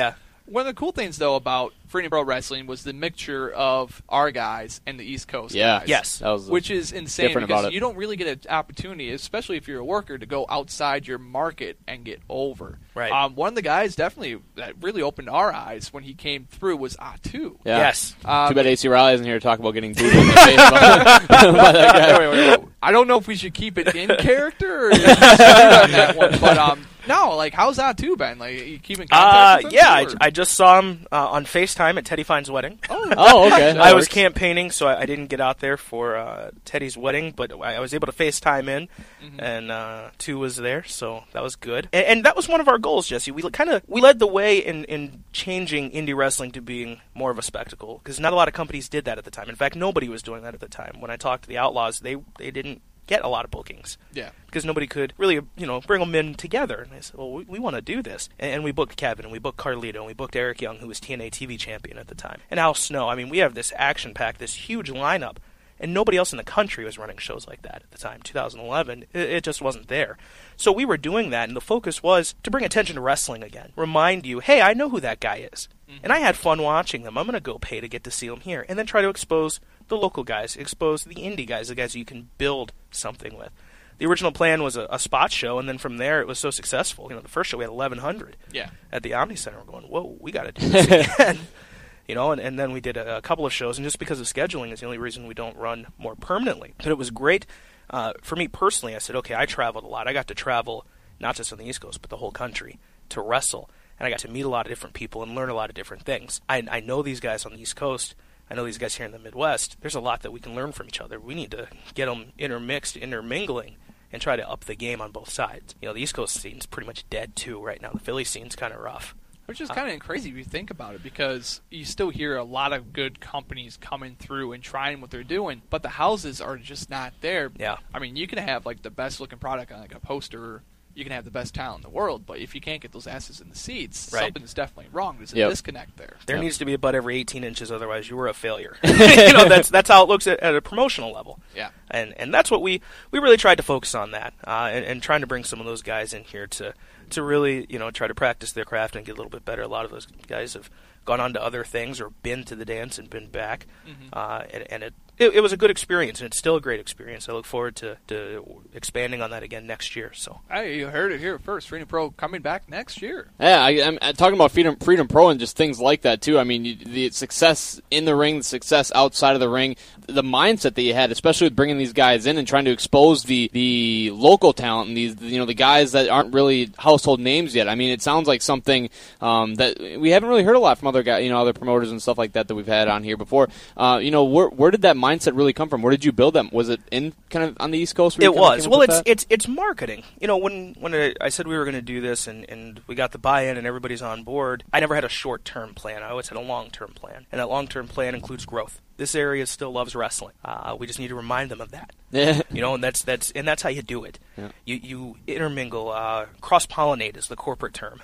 One of the cool things, though, about Freedom Pro Wrestling was the mixture of our guys and the East Coast Yeah. guys. Yes. That was Which is insane different because about it. you don't really get an opportunity, especially if you're a worker, to go outside your market and get over. Right. Um, one of the guys definitely that really opened our eyes when he came through was Atu. Yeah. Yes. Um, Too bad A C Riley isn't here to talk about getting booed in the face by, by that guy. wait, wait, wait. I don't know if we should keep it in character or on that one, but um, no, like how's Atu been? Like, you keep in Uh, contact with him? yeah, I, or- I just saw him uh, on FaceTime at Teddy Fine's wedding. Oh, okay. That I was works. campaigning, so I, I didn't get out there for uh, Teddy's wedding, but I, I was able to FaceTime in, Mm-hmm. and uh, two was there, so that was good. And, and that was one of our goals, Jesse. We kind of we led the way in, in changing indie wrestling to being more of a spectacle, because not a lot of companies did that at the time. In fact, nobody was doing that at the time. When I talked to the Outlaws, they they didn't get a lot of bookings. Yeah. Because nobody could really, you know, bring them in together. And I said, well, we, we want to do this. And, and we booked Kevin, and we booked Carlito, and we booked Eric Young, who was T N A T V champion at the time. And Al Snow. I mean, we have this action-packed, this huge lineup. And nobody else in the country was running shows like that at the time. two thousand eleven, it, it just wasn't there. So we were doing that, and the focus was to bring attention to wrestling again. Remind you, hey, I know who that guy is. Mm-hmm. And I had fun watching them. I'm going to go pay to get to see them here. And then try to expose the local guys, expose the indie guys, the guys you can build something with. The original plan was a, a spot show, and then from there it was so successful. You know, the first show we had eleven hundred Yeah. at the Omni Center. We're going, whoa, we got to do this again. You know, and, and then we did a, a couple of shows, and just because of scheduling is the only reason we don't run more permanently. But it was great. Uh, for me personally, I said, okay, I traveled a lot. I got to travel not just on the East Coast, but the whole country to wrestle. And I got to meet a lot of different people and learn a lot of different things. I, I know these guys on the East Coast. I know these guys here in the Midwest. There's a lot that we can learn from each other. We need to get them intermixed, intermingling, and try to up the game on both sides. You know, the East Coast scene's pretty much dead, too, right now. The Philly scene's kind of rough. Which is kind of crazy if you think about it, because you still hear a lot of good companies coming through and trying what they're doing, but the houses are just not there. Yeah. I mean, you can have like the best looking product on like a poster, you can have the best talent in the world, but if you can't get those asses in the seats, Right. something's definitely wrong. There's a Yep. disconnect there. There Yep. needs to be a butt every eighteen inches, otherwise you were a failure. you know, that's that's how it looks at, at a promotional level. Yeah. And and that's what we, we really tried to focus on that, uh, and, and trying to bring some of those guys in here to to really, you know, try to practice their craft and get a little bit better. A lot of those guys have gone on to other things or been to the dance and been back, Mm-hmm. uh, and, and it, it it was a good experience, and it's still a great experience. I look forward to, to expanding on that again next year. So. Hey, you heard it here first. Freedom Pro coming back next year. Yeah, I, I'm I'm talking about Freedom, Freedom Pro and just things like that too. I mean, you, the success in the ring, the success outside of the ring, the mindset that you had, especially with bringing these guys in and trying to expose the, the local talent and these, you know, the guys that aren't really household names yet. I mean, it sounds like something um, that we haven't really heard a lot from other guys, you know, other promoters and stuff like that that we've had on here before. Uh, you know, where where did that mindset really come from? Where did you build that? Was it in kind of on the East Coast? where you It kind of was. came up Well, with it's that? it's it's marketing. You know, when when I I said we were going to do this and, and we got the buy-in and everybody's on board, I never had a short-term plan. I always had a long-term plan, and that long-term plan includes growth. This area still loves wrestling. Uh, we just need to remind them of that. Yeah. You know, and that's that's and that's how you do it. Yeah. You you intermingle, uh, cross-pollinate is the corporate term.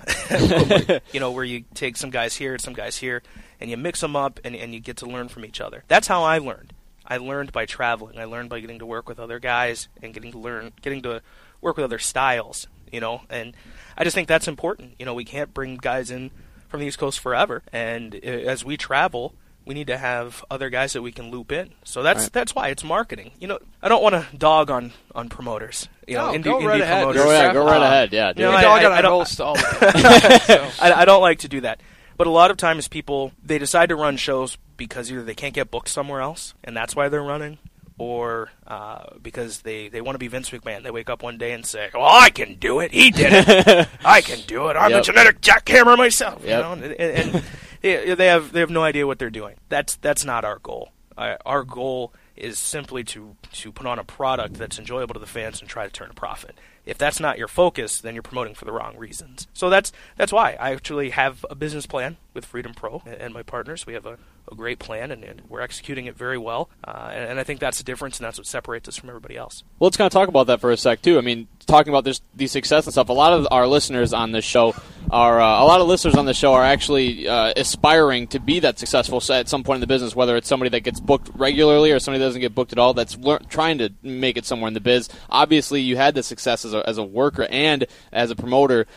You know, where you take some guys here, some guys here, and you mix them up, and and you get to learn from each other. That's how I learned. I learned by traveling. I learned by getting to work with other guys and getting to learn, getting to work with other styles. You know, and I just think that's important. You know, we can't bring guys in from the East Coast forever, and uh, as we travel, we need to have other guys that we can loop in. So that's Right. that's why it's marketing. You know, I don't want to dog on, on promoters. You know, No, indie, go right indie ahead. promoters. Go, yeah, There's go right uh, ahead. Yeah, dude. you know, We I- dog I- on I our don't- roast all the time. So. I, I don't like to do that. But a lot of times people, they decide to run shows because either they can't get booked somewhere else, and that's why they're running, or uh, because they, they want to be Vince McMahon. They wake up one day and say, "Oh, I can do it. He did it. I can do it. I'm Yep. a genetic jackhammer myself." You Yep. know, and, and, and they, they have they have no idea what they're doing. That's that's not our goal. Uh, our goal is simply to to put on a product that's enjoyable to the fans and try to turn a profit. If that's not your focus, then you're promoting for the wrong reasons. So that's that's why I actually have a business plan with Freedom Pro and, and my partners. We have a, a great plan, and, and we're executing it very well. Uh, and, and I think that's the difference, and that's what separates us from everybody else. Well, let's kind of talk about that for a sec, too. I mean, talking about this, the success and stuff, a lot of our listeners on this show are, uh, a lot of listeners on this show are actually uh, aspiring to be that successful at some point in the business, whether it's somebody that gets booked regularly or somebody that doesn't get booked at all, that's lear- trying to make it somewhere in the biz. Obviously, you had the success as a, as a worker and as a promoter.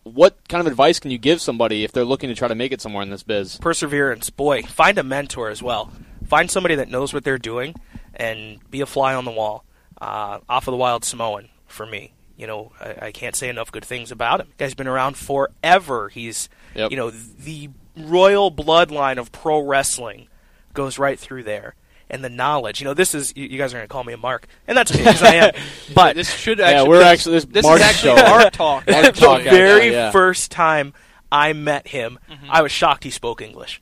what kind of advice can you give somebody if they're looking to try to make it somewhere in this biz? Perseverance. Boy, find a mentor as well. Find somebody that knows what they're doing and be a fly on the wall. Uh, Off of the Wild Samoan, for me. You know, I, I can't say enough good things about him. Guy's been around forever. He's, Yep. you know, the royal bloodline of pro wrestling goes right through there. And the knowledge, you know, this is, you, you guys are going to call me a Mark, and that's okay, because I am. But this should Yeah, actually, we're this, actually- this this Mark is actually show. Mark talk. Mark the talk, yeah, very yeah, yeah. first time I met him, I was shocked he spoke English.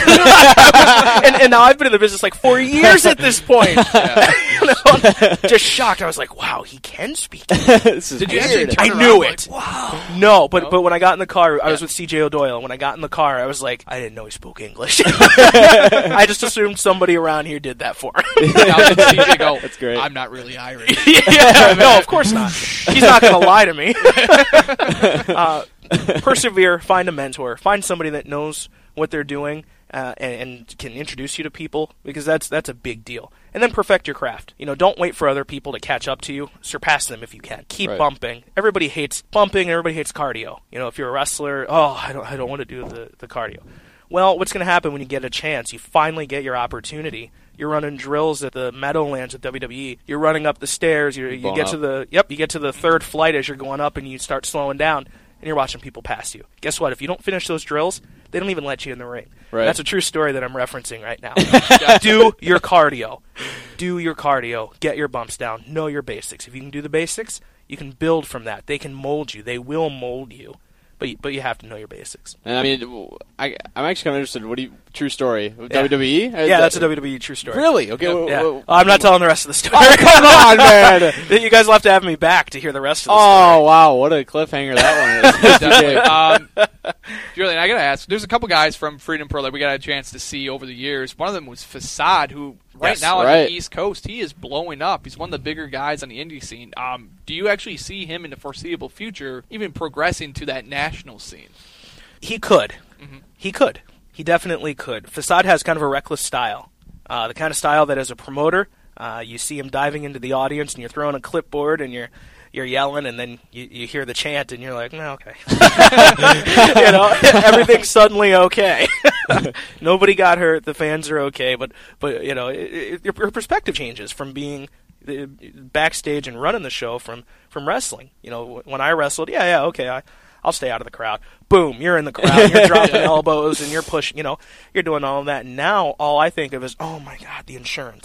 and, and now I've been in the business like four years at this point. You know, just shocked. I was like, "Wow, he can speak." This is Did you weird. actually turn I around knew like, it. wow. No, but but when I got in the car, I was with C J O'Doyle. When I got in the car, I was like, I didn't know he spoke English. I just assumed somebody around here did that for him. Now did C J go, That's great. I'm not really Irish. Yeah, no, of course not. He's not going to lie to me. uh, persevere, find a mentor, find somebody that knows what they're doing, uh, and, and can introduce you to people, because that's that's a big deal. And then perfect your craft. You know, don't wait for other people to catch up to you. Surpass them if you can. Keep Right. bumping. Everybody hates bumping, and everybody hates cardio. You know, if you're a wrestler, oh, I don't, I don't want to do the, the cardio. Well, what's going to happen when you get a chance? You finally get your opportunity. You're running drills at the Meadowlands at W W E. You're running up the stairs. You're, you Blown get up. to the yep. You get to the third flight as you're going up, and you start slowing down, and you're watching people pass you. Guess what? If you don't finish those drills, they don't even let you in the ring. Right. That's a true story that I'm referencing right now. Do your cardio. Do your cardio. Get your bumps down. Know your basics. If you can do the basics, you can build from that. They can mold you. They will mold you. But you, but you have to know your basics. And I mean, I, I'm actually kind of interested. What do you, true story? W W E? Yeah, that's a W W E true story. Really? Okay. Yep, well, yeah. well, Oh, I'm not telling the rest of the story. Oh, come on, man. You guys will have to have me back to hear the rest of the Oh, story. wow. What a cliffhanger that one is. Definitely. um, Julian, I gotta ask. There's a couple guys from Freedom Pro that we got a chance to see over the years. One of them was Facade, who right Yes, now on right. the East Coast, he is blowing up. He's one of the bigger guys on the indie scene. Um, do you actually see him in the foreseeable future, even progressing to that national scene? He could. Mm-hmm. He could. He definitely could. Facade has kind of a reckless style. Uh, the kind of style that as a promoter, uh, you see him diving into the audience and you're throwing a clipboard and you're you're yelling and then you, you hear the chant and you're like, no, okay. You know, everything's suddenly okay. Nobody got hurt. The fans are okay. But, but you know, it, it, your perspective changes from being the backstage and running the show from, from wrestling. You know, when I wrestled, yeah, yeah, okay, I, I'll stay out of the crowd. Boom, you're in the crowd, you're dropping elbows, and you're pushing, you know, you're doing all of that. And now all I think of is, oh my God, the insurance.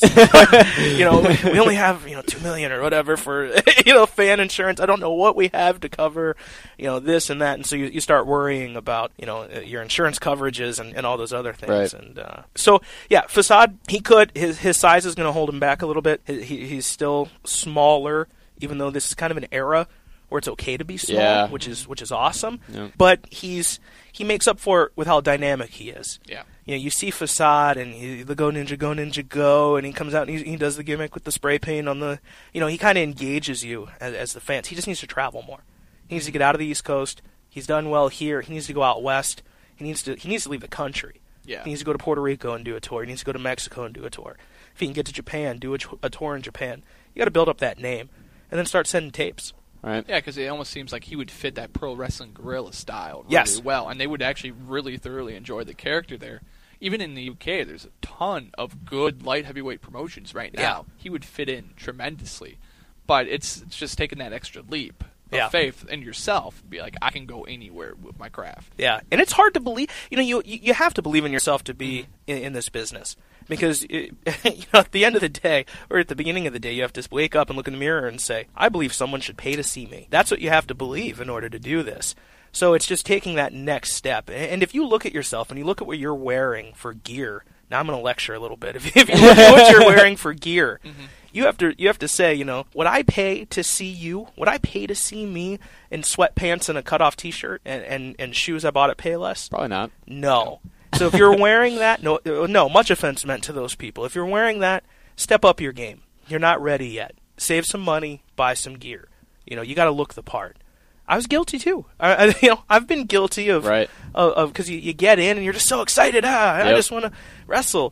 You know, we, we only have, you know, two million or whatever for, you know, fan insurance. I don't know what we have to cover, you know, this and that. And so you, you start worrying about, you know, your insurance coverages and, and all those other things. Right. And uh, so, yeah, Facade, he could, his, his size is going to hold him back a little bit. He, he, he's still smaller, even though this is kind of an era where it's okay to be small, Yeah. which is which is awesome. Yeah. But he's he makes up for it with how dynamic he is. Yeah. You know, you see Facade and he, the Go Ninja, Go Ninja, Go, and he comes out and he, he does the gimmick with the spray paint on the. You know, he kind of engages you as, as the fans. He just needs to travel more. He needs to get out of the East Coast. He's done well here. He needs to go out west. He needs to he needs to leave the country. Yeah. He needs to go to Puerto Rico and do a tour. He needs to go to Mexico and do a tour. If he can get to Japan, do a, a tour in Japan. You got to build up that name and then start sending tapes. Right. Yeah, because it almost seems like he would fit that pro wrestling guerrilla style really Yes. well, and they would actually really thoroughly enjoy the character there. Even in the U K, there's a ton of good light heavyweight promotions right now. Yeah. He would fit in tremendously, but it's, it's just taking that extra leap of Yeah. faith in yourself. Be like, I can go anywhere with my craft. Yeah, and it's hard to believe. You know, you you have to believe in yourself to be in, in this business because it, you know, at the end of the day, or at the beginning of the day, you have to wake up and look in the mirror and say, "I believe someone should pay to see me." That's what you have to believe in order to do this. So it's just taking that next step. And if you look at yourself and you look at what you're wearing for gear, now I'm going to lecture a little bit. If, if you look at what you're wearing for gear. Mm-hmm. You have to you have to say, you know, would I pay to see you? Would I pay to see me in sweatpants and a cutoff T-shirt and, and, and shoes I bought at Payless? Probably not. No. So if you're wearing that, no, no, much offense meant to those people. If you're wearing that, step up your game. You're not ready yet. Save some money, buy some gear. You know, you got to look the part. I was guilty too. I, I, you know, I've been guilty of Right. of because you, you get in and you're just so excited. Ah, I Yep. just want to wrestle.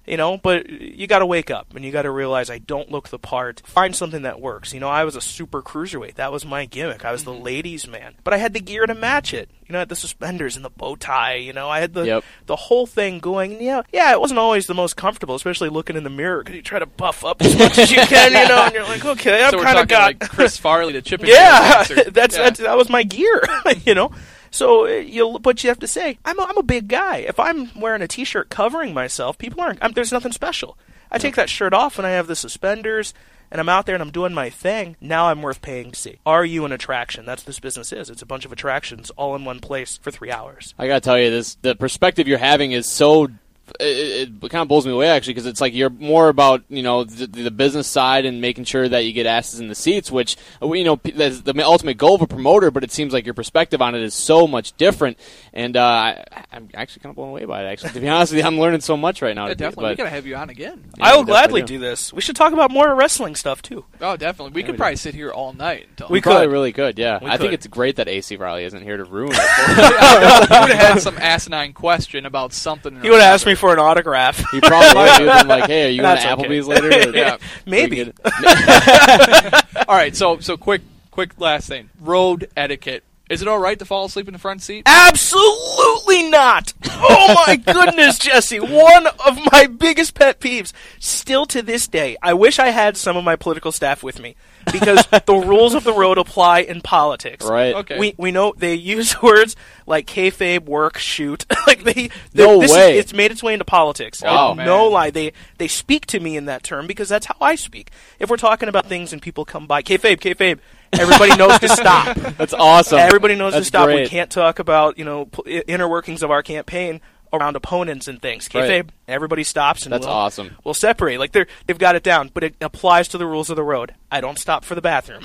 You know, but you got to wake up and you got to realize I don't look the part. Find something that works. You know, I was a super cruiserweight. That was my gimmick. I was the ladies' man. But I had the gear to match it. You know, I had the suspenders and the bow tie. You know, I had the Yep. the whole thing going. Yeah, yeah, it wasn't always the most comfortable, especially looking in the mirror because you try to buff up as much as you can, you know, and you're like, okay, I'm So we're kind of talking got like Chris Farley to Chip and yeah, Dale concert. that's, Yeah. that's that was my gear, you know. So uh, you but you have to say I'm a, I'm a big guy. If I'm wearing a t-shirt covering myself, people aren't. I'm, there's nothing special. I take that shirt off and I have the suspenders. And I'm out there and I'm doing my thing. Now I'm worth paying to see. Are you an attraction? That's what this business is. It's a bunch of attractions all in one place for three hours. I gotta tell you, this the perspective you're having is so. It, it kind of blows me away, actually, because it's like you're more about, you know, the, the business side and making sure that you get asses in the seats, which, you know, that's the ultimate goal of a promoter, but it seems like your perspective on it is so much different, and uh, I, I'm actually kind of blown away by it, actually. To be honest with you, I'm learning so much right now. Yeah, definitely. But, we gotta have you on again. Yeah, I will we definitely gladly do. do this. We should talk about more wrestling stuff, too. Oh, definitely. We Yeah, could we probably sit here all night. Until We We probably could. really could, yeah. We I think could. it's great that A C Riley isn't here to ruin it. you would have had some asinine question about something. He would have asked me for an autograph. He probably would have been like, hey, are you going to That's okay. Applebee's later? Or- Yeah. Maybe. We get- All right, so so quick, quick last thing. Road etiquette. Is it all right to fall asleep in the front seat? Absolutely not. Oh my goodness, Jesse. One of my biggest pet peeves. Still to this day, I wish I had some of my political staff with me because the rules of the road apply in politics. Right. Okay. We we know they use words like kayfabe, work, shoot. like they, No this way. Is, it's made its way into politics. Oh, Like, man. no lie. They they speak to me in that term because that's how I speak. If we're talking about things and people come by, kayfabe, kayfabe. Everybody knows to stop. That's awesome. Everybody knows That's to stop. We great. can't talk about, you know, p- inner workings of our campaign around opponents and things. Right. Kayfabe, everybody stops and That's we'll, awesome. we'll separate. Like they're they've got it down, but it applies to the rules of the road. I don't stop for the bathroom.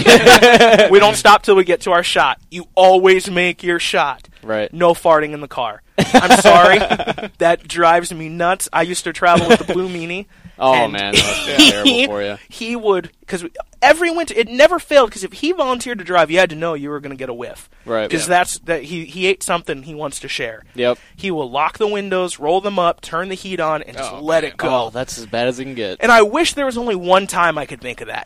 We don't stop till we get to our shot. You always make your shot. Right. No farting in the car. I'm sorry. That drives me nuts. I used to travel with the Blue Meanie. Oh, and man, that must be terrible for you. He would, because every winter, it never failed, because if he volunteered to drive, you had to know you were going to get a whiff. Right. Because Yeah. that's, that he, he ate something he wants to share. Yep. He will lock the windows, roll them up, turn the heat on, and just Oh, let man. it go. Oh, that's as bad as it can get. And I wish there was only one time I could think of that.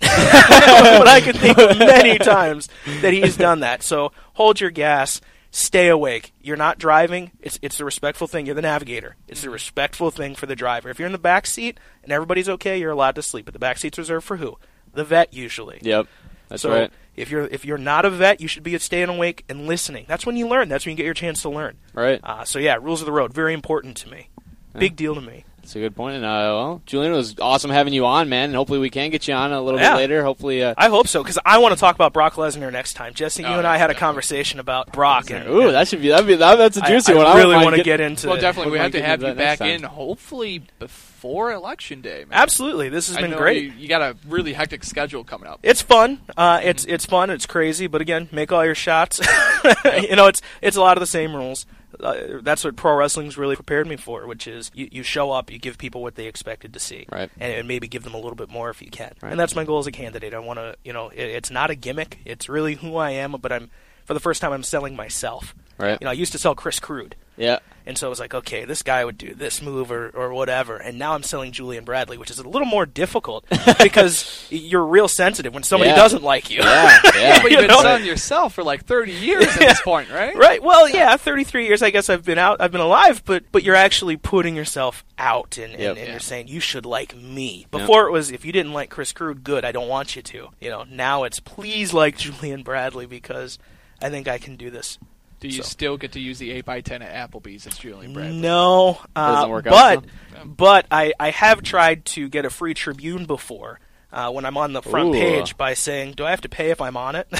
But I could think of many times that he's done that. So hold your gas. Stay awake. You're not driving. It's it's the respectful thing. You're the navigator. It's the respectful thing for the driver. If you're in the back seat and everybody's okay, you're allowed to sleep. But the back seat's reserved for who? The vet, usually. Yep. That's so right. if you're if you're not a vet, you should be staying awake and listening. That's when you learn. That's when you get your chance to learn. Right. Uh, so yeah, rules of the road, very important to me. Big deal to me. That's a good point. And, uh, well, Julian, it was awesome having you on, man. And hopefully we can get you on a little Yeah. bit later. Hopefully. Uh, I hope so, because I want to talk about Brock Lesnar next time. Jesse, you Oh, and I yeah, had a definitely. conversation about Brock. And, ooh, that should be, that'd be that, that's a I- juicy I, one. I wouldn't really mind want to get- get into Well, it. definitely, we We'll have to get have into you that next back time. in, hopefully before Election Day, man. Absolutely. This has I been know great. You, you got a really hectic schedule coming up. It's fun. Uh, it's it's fun. It's crazy. But again, make all your shots. you know, it's it's a lot of the same rules. Uh, that's what pro wrestling's really prepared me for, which is you, you show up, you give people what they expected to see, Right. and, and maybe give them a little bit more if you can. Right. And that's my goal as a candidate. I want to, you know, it, it's not a gimmick. It's really who I am. But I'm for the first time, I'm selling myself. Right. You know, I used to sell Chris Crude. Yeah. And so I was like, okay, this guy would do this move or, or whatever. And now I'm selling Julian Bradley, which is a little more difficult because you're real sensitive when somebody Yeah. doesn't like you. Yeah. Yeah. But You you've been know? selling yourself for like thirty years at this point, right? Right. Well, yeah, thirty-three years. I guess I've been out. I've been alive, but but you're actually putting yourself out, and, and, Yep. and Yeah. you're saying you should like me. Before it was if you didn't like Chris Crude, good. I don't want you to. You know. Now it's please like Julian Bradley because I think I can do this. Do you So. still get to use the eight by ten at Applebee's as Julian Bradley? No, uh, Doesn't work out, but so. but I, I have tried to get a free Tribune before. Uh, when I'm on the front Ooh. page by saying, do I have to pay if I'm on it?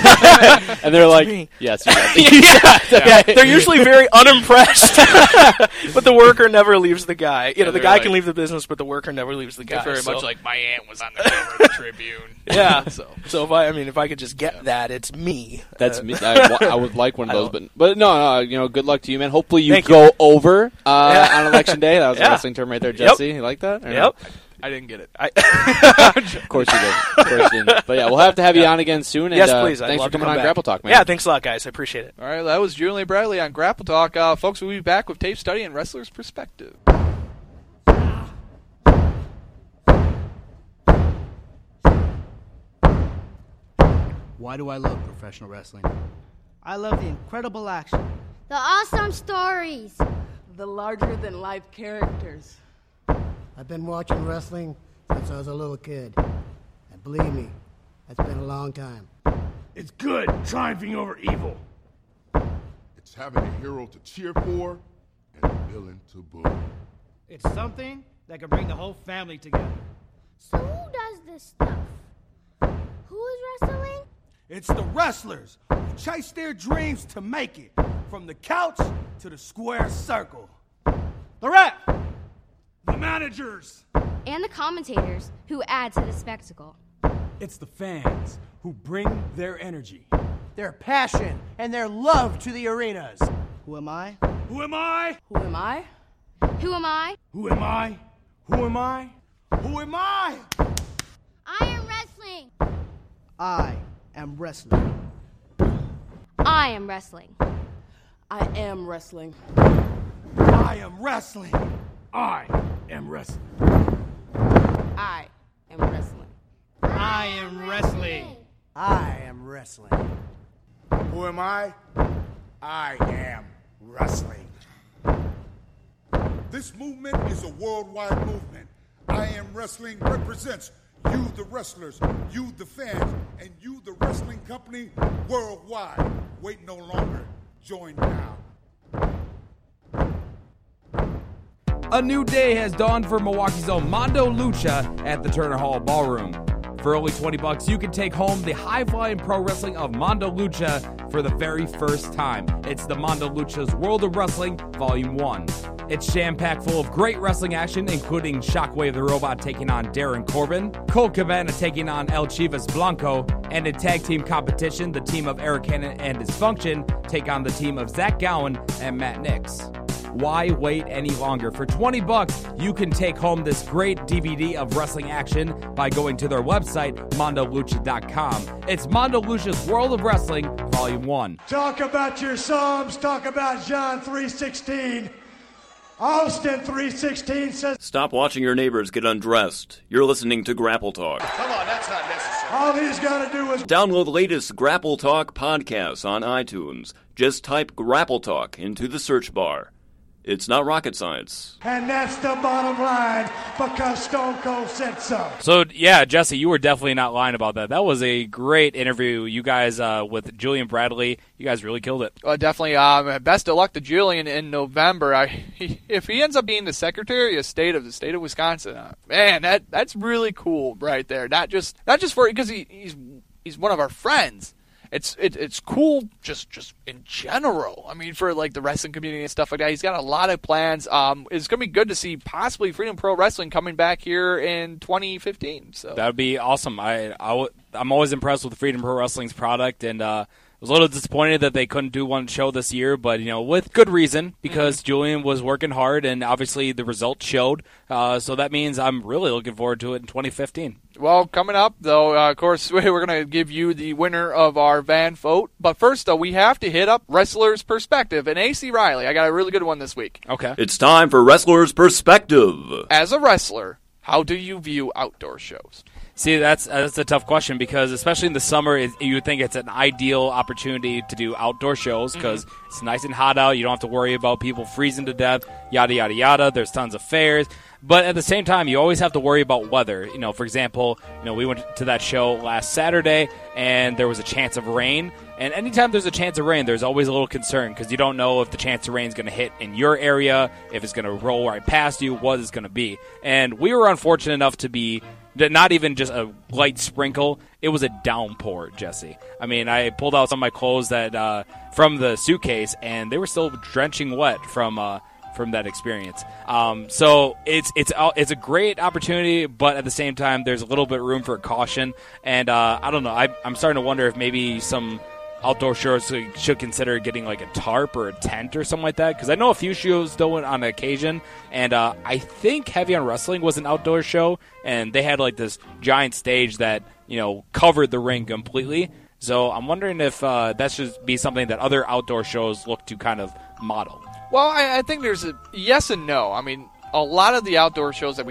And they're like, me. yes, you got yeah, yeah, they're usually very unimpressed. But the worker never leaves the guy. You know, the they're guy like- can leave the business, but the worker never leaves the guy. It's very so- much like my aunt was on the cover of the Tribune. yeah. So So if I, I mean, if I could just get that, it's me. That's Uh, me. I, wa- I would like one of I those, but don't- but no, no, you know, good luck to you, man. Hopefully you Thank go over uh, Yeah. on election day. That was Yeah. a wrestling term right there, Yep. Jesse. You like that? Or no? Yep. I didn't get it. I, Of course you did. Of course you did. But yeah, we'll have to have you on again soon. And, yes, uh, please. I'd Thanks love for to coming come on back. Grapple Talk, man. Yeah, thanks a lot, guys. I appreciate it. All right, that was Julian Bradley on Grapple Talk. Uh, folks, we'll be back with Tape Study and Wrestler's Perspective. Why do I love professional wrestling? I love the incredible action. The awesome stories. The larger-than-life characters. I've been watching wrestling since I was a little kid. And believe me, that's been a long time. It's good triumphing over evil. It's having a hero to cheer for and a villain to boo. It's something that can bring the whole family together. So who does this stuff? Who is wrestling? It's the wrestlers who chase their dreams to make it, from the couch to the square circle. The ref, the managers, and the commentators who add to the spectacle. It's the fans who bring their energy, their passion, and their love to the arenas. Who am I? Who am I? Who am I? Who am I? Who am I? Who am I? Who am I? I am wrestling. I am wrestling. I am wrestling. I am wrestling. I am wrestling. I am wrestling. I am wrestling. I am wrestling. I am wrestling. Who am I? I am wrestling. This movement is a worldwide movement. I Am Wrestling represents you, the wrestlers, you, the fans, and you, the wrestling company, worldwide. Wait no longer. Join now. A new day has dawned for Milwaukee's own Mondo Lucha at the Turner Hall Ballroom. For only twenty bucks, you can take home the high-flying pro wrestling of Mondo Lucha for the very first time. It's the Mondo Lucha's World of Wrestling Volume one. It's jam-packed full of great wrestling action, including Shockwave the Robot taking on Darren Corbin, Colt Cabana taking on El Chivas Blanco, and in tag team competition, the team of Eric Cannon and Dysfunction take on the team of Zach Gowen and Matt Nix. Why wait any longer? For twenty bucks, you can take home this great D V D of wrestling action by going to their website, mondo lucha dot com. It's Mondo Lucha's World of Wrestling, Volume one. Talk about your Psalms, talk about John three sixteen. Austin three sixteen says... Stop watching your neighbors get undressed. You're listening to Grapple Talk. Come on, that's not necessary. All he's got to do is... Download the latest Grapple Talk podcasts on iTunes. Just type Grapple Talk into the search bar. It's not rocket science. And that's the bottom line, because Stone Cold said so. So, yeah, Jesse, you were definitely not lying about that. That was a great interview. You guys, uh, with Julian Bradley, you guys really killed it. Uh, definitely. Um, best of luck to Julian in November. I, he, if he ends up being the Secretary of State of the state of Wisconsin, uh, man, that that's really cool right there. Not just not just for because he, he's he's one of our friends. It's it, it's cool just just in general. I mean, for like the wrestling community and stuff like that. He's got a lot of plans. Um, it's gonna be good to see possibly Freedom Pro Wrestling coming back here in twenty fifteen. So that would be awesome. I, I w- I'm always impressed with Freedom Pro Wrestling's product, and uh, I was a little disappointed that they couldn't do one show this year, but you know, with good reason, because mm-hmm. Julian was working hard, and obviously the results showed. Uh, so that means I'm really looking forward to it in twenty fifteen. Well, coming up, though, uh, of course, we're going to give you the winner of our van vote. But first, though, we have to hit up Wrestler's Perspective. And A C Riley, I got a really good one this week. Okay. It's time for Wrestler's Perspective. As a wrestler, how do you view outdoor shows? See, that's that's a tough question, because especially in the summer, it, you would think it's an ideal opportunity to do outdoor shows because mm-hmm. it's nice and hot out. You don't have to worry about people freezing to death, yada, yada, yada. There's tons of fairs. But at the same time, you always have to worry about weather. You know, for example, you know, we went to that show last Saturday, and there was a chance of rain. And anytime there's a chance of rain, there's always a little concern because you don't know if the chance of rain is going to hit in your area, if it's going to roll right past you, what it's going to be. And we were unfortunate enough to be not even just a light sprinkle. It was a downpour, Jesse. I mean, I pulled out some of my clothes that uh, from the suitcase, and they were still drenching wet from uh, from that experience. Um, so it's it's it's a great opportunity, but at the same time, there's a little bit room for caution. And uh, I don't know. I, I'm starting to wonder if maybe some outdoor shows should consider getting like a tarp or a tent or something like that, because I know a few shows do it on occasion, and uh, I think Heavy on Wrestling was an outdoor show, and they had like this giant stage that, you know, covered the ring completely. So I'm wondering if uh, that should be something that other outdoor shows look to kind of model. Well, I, I think there's a yes and no. I mean, a lot of the outdoor shows that we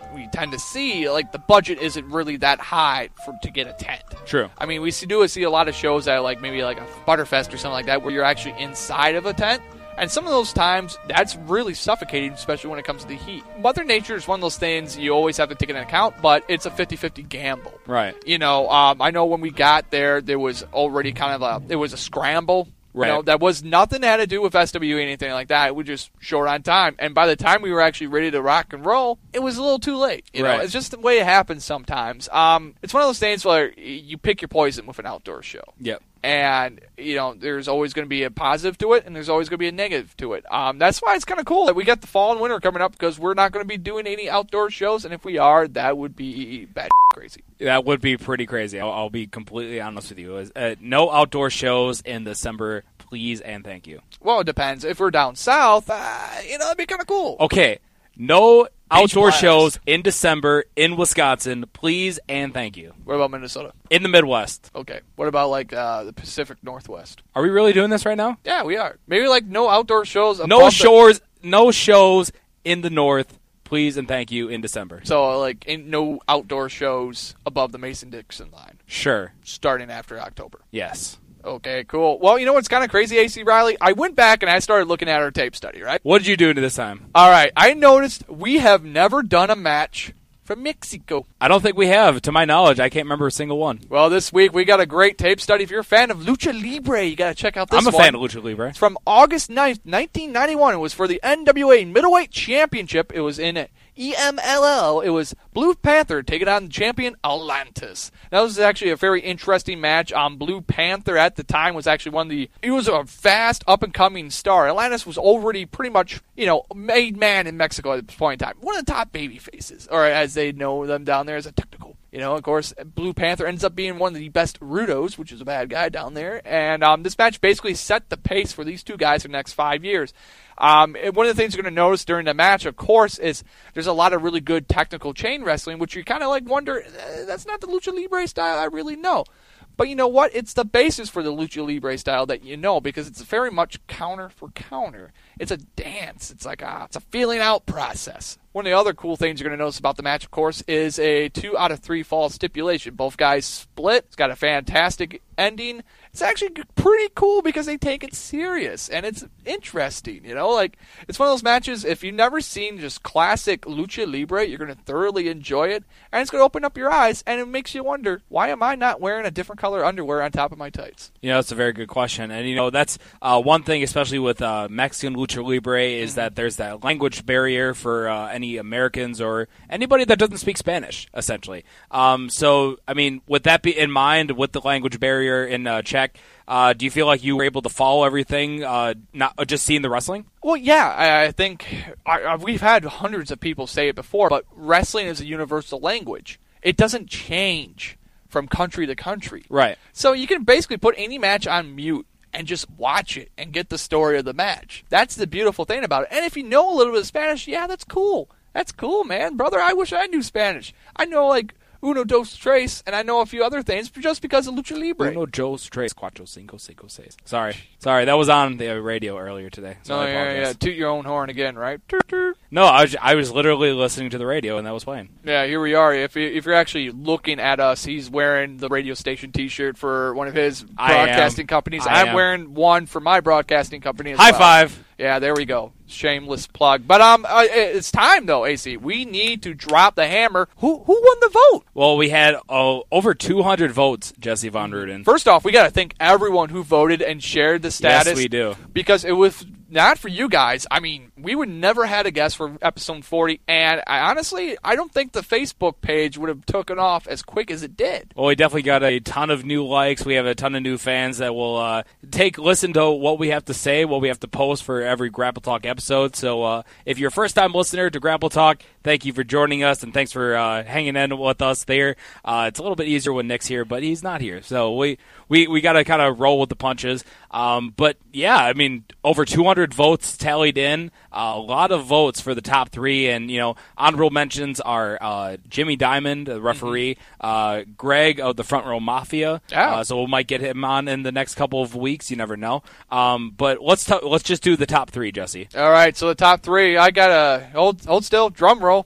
we tend to see, like, the budget isn't really that high for to get a tent. True. I mean, we see, do see a lot of shows that, like, maybe like a Butterfest or something like that, where you're actually inside of a tent. And some of those times, that's really suffocating, especially when it comes to the heat. Mother Nature is one of those things you always have to take into account, but it's a fifty-fifty gamble. Right. You know, um, I know when we got there, there was already kind of a, it was a scramble. Right. You know, that was nothing that had to do with S W E or anything like that. It was just short on time. And by the time we were actually ready to rock and roll, it was a little too late. You know, Right. it's just the way it happens sometimes. Um, it's one of those things where you pick your poison with an outdoor show. Yep. And, you know, there's always going to be a positive to it, and there's always going to be a negative to it. Um, that's why it's kind of cool that we got the fall and winter coming up, because we're not going to be doing any outdoor shows, and if we are, that would be bad crazy. That would be pretty crazy. I'll, I'll be completely honest with you. Uh, no outdoor shows in December, please and thank you. Well, it depends. If we're down south, uh, you know, it'd be kind of cool. Okay, no outdoor blast. shows in December in Wisconsin, please and thank you. What about Minnesota? In the Midwest. Okay. What about, like, uh, the Pacific Northwest? Are we really doing this right now? Yeah, we are. Maybe, like, no outdoor shows. No above shores, no shows in the North, please and thank you in December. The, so, like, in, no outdoor shows above the Mason-Dixon line. Sure. Starting after October. Yes. Okay, cool. Well, you know what's kind of crazy, A C Riley? I went back and I started looking at our tape study, right? What did you do to this time? All right. I noticed we have never done a match from Mexico. I don't think we have. To my knowledge, I can't remember a single one. Well, this week we got a great tape study. If you're a fan of Lucha Libre, you got to check out this I'm a one. fan of Lucha Libre. It's from August ninth, nineteen ninety-one. It was for the N W A Middleweight Championship. It was in E M L L. It was Blue Panther taking on the champion Atlantis. That was actually a very interesting match. Um, Blue Panther at the time was actually one of the... He was a fast, up-and-coming star. Atlantis was already pretty much, you know, made man in Mexico at this point in time. One of the top baby faces, or as they know them down there as a technical. You know, of course, Blue Panther ends up being one of the best Rudos, which is a bad guy down there. And um, this match basically set the pace for these two guys for the next five years. Um, and one of the things you're going to notice during the match, of course, is there's a lot of really good technical chain wrestling, which you kind of like wonder, eh, that's not the Lucha Libre style I really know. But you know what? It's the basis for the Lucha Libre style that you know, because it's very much counter for counter. It's a dance. It's like a, it's a feeling out process. One of the other cool things you're going to notice about the match, of course, is a two out of three fall stipulation. Both guys split. It's got a fantastic ending. It's actually pretty cool because they take it serious, and it's interesting, you know? Like, it's one of those matches, if you've never seen just classic Lucha Libre, you're going to thoroughly enjoy it, and it's going to open up your eyes, and it makes you wonder, why am I not wearing a different color underwear on top of my tights? You know, that's a very good question. And, you know, that's uh, one thing, especially with uh, Mexican Lucha Libre, is mm-hmm. that there's that language barrier for uh, any Americans or anybody that doesn't speak Spanish, essentially. Um, so, I mean, with that be in mind, with the language barrier in uh, Czech, uh, do you feel like you were able to follow everything, uh, not uh, just seeing the wrestling? Well, yeah, I, I think I, I, we've had hundreds of people say it before, but wrestling is a universal language. It doesn't change from country to country. Right. So you can basically put any match on mute and just watch it and get the story of the match. That's the beautiful thing about it. And if you know a little bit of Spanish, yeah, that's cool. That's cool, man. Brother, I wish I knew Spanish. I know, like, uno, dos, tres, and I know a few other things just because of Lucha Libre. Uno, dos, tres, cuatro, cinco, cinco, seis. Sorry. Sorry, that was on the radio earlier today. So no, I yeah, yeah. Toot your own horn again, right? Toot, toot. No, I was, I was literally listening to the radio, and that was playing. Yeah, here we are. If, you, if you're actually looking at us, he's wearing the radio station T-shirt for one of his broadcasting companies. I I'm am. wearing one for my broadcasting company as High well. five. Yeah, there we go. Shameless plug. But um, uh, it's time, though, A C. We need to drop the hammer. Who who won the vote? Well, we had uh, over two hundred votes, Jesse Von Ruden. First off, we got to thank everyone who voted and shared the status. Yes, we do. Because it was not for you guys. I mean, we would never had a guest for episode forty, and I honestly, I don't think the Facebook page would have taken off as quick as it did. Well, we definitely got a ton of new likes. We have a ton of new fans that will uh, take listen to what we have to say, what we have to post for every Grapple Talk episode. So uh, if you're a first-time listener to Grapple Talk, thank you for joining us, and thanks for uh, hanging in with us there. Uh, it's a little bit easier when Nick's here, but he's not here. So we, we, we got to kind of roll with the punches. Um, but, yeah, I mean, over two hundred votes tallied in. Uh, a lot of votes for the top three. And, you know, honorable mentions are uh, Jimmy Diamond, the referee, mm-hmm. uh, Greg of the Front Row Mafia. Yeah. Uh, so we might get him on in the next couple of weeks. You never know. Um, but let's t- let's just do the top three, Jesse. All right, so the top three. I got a hold, hold still, drum roll.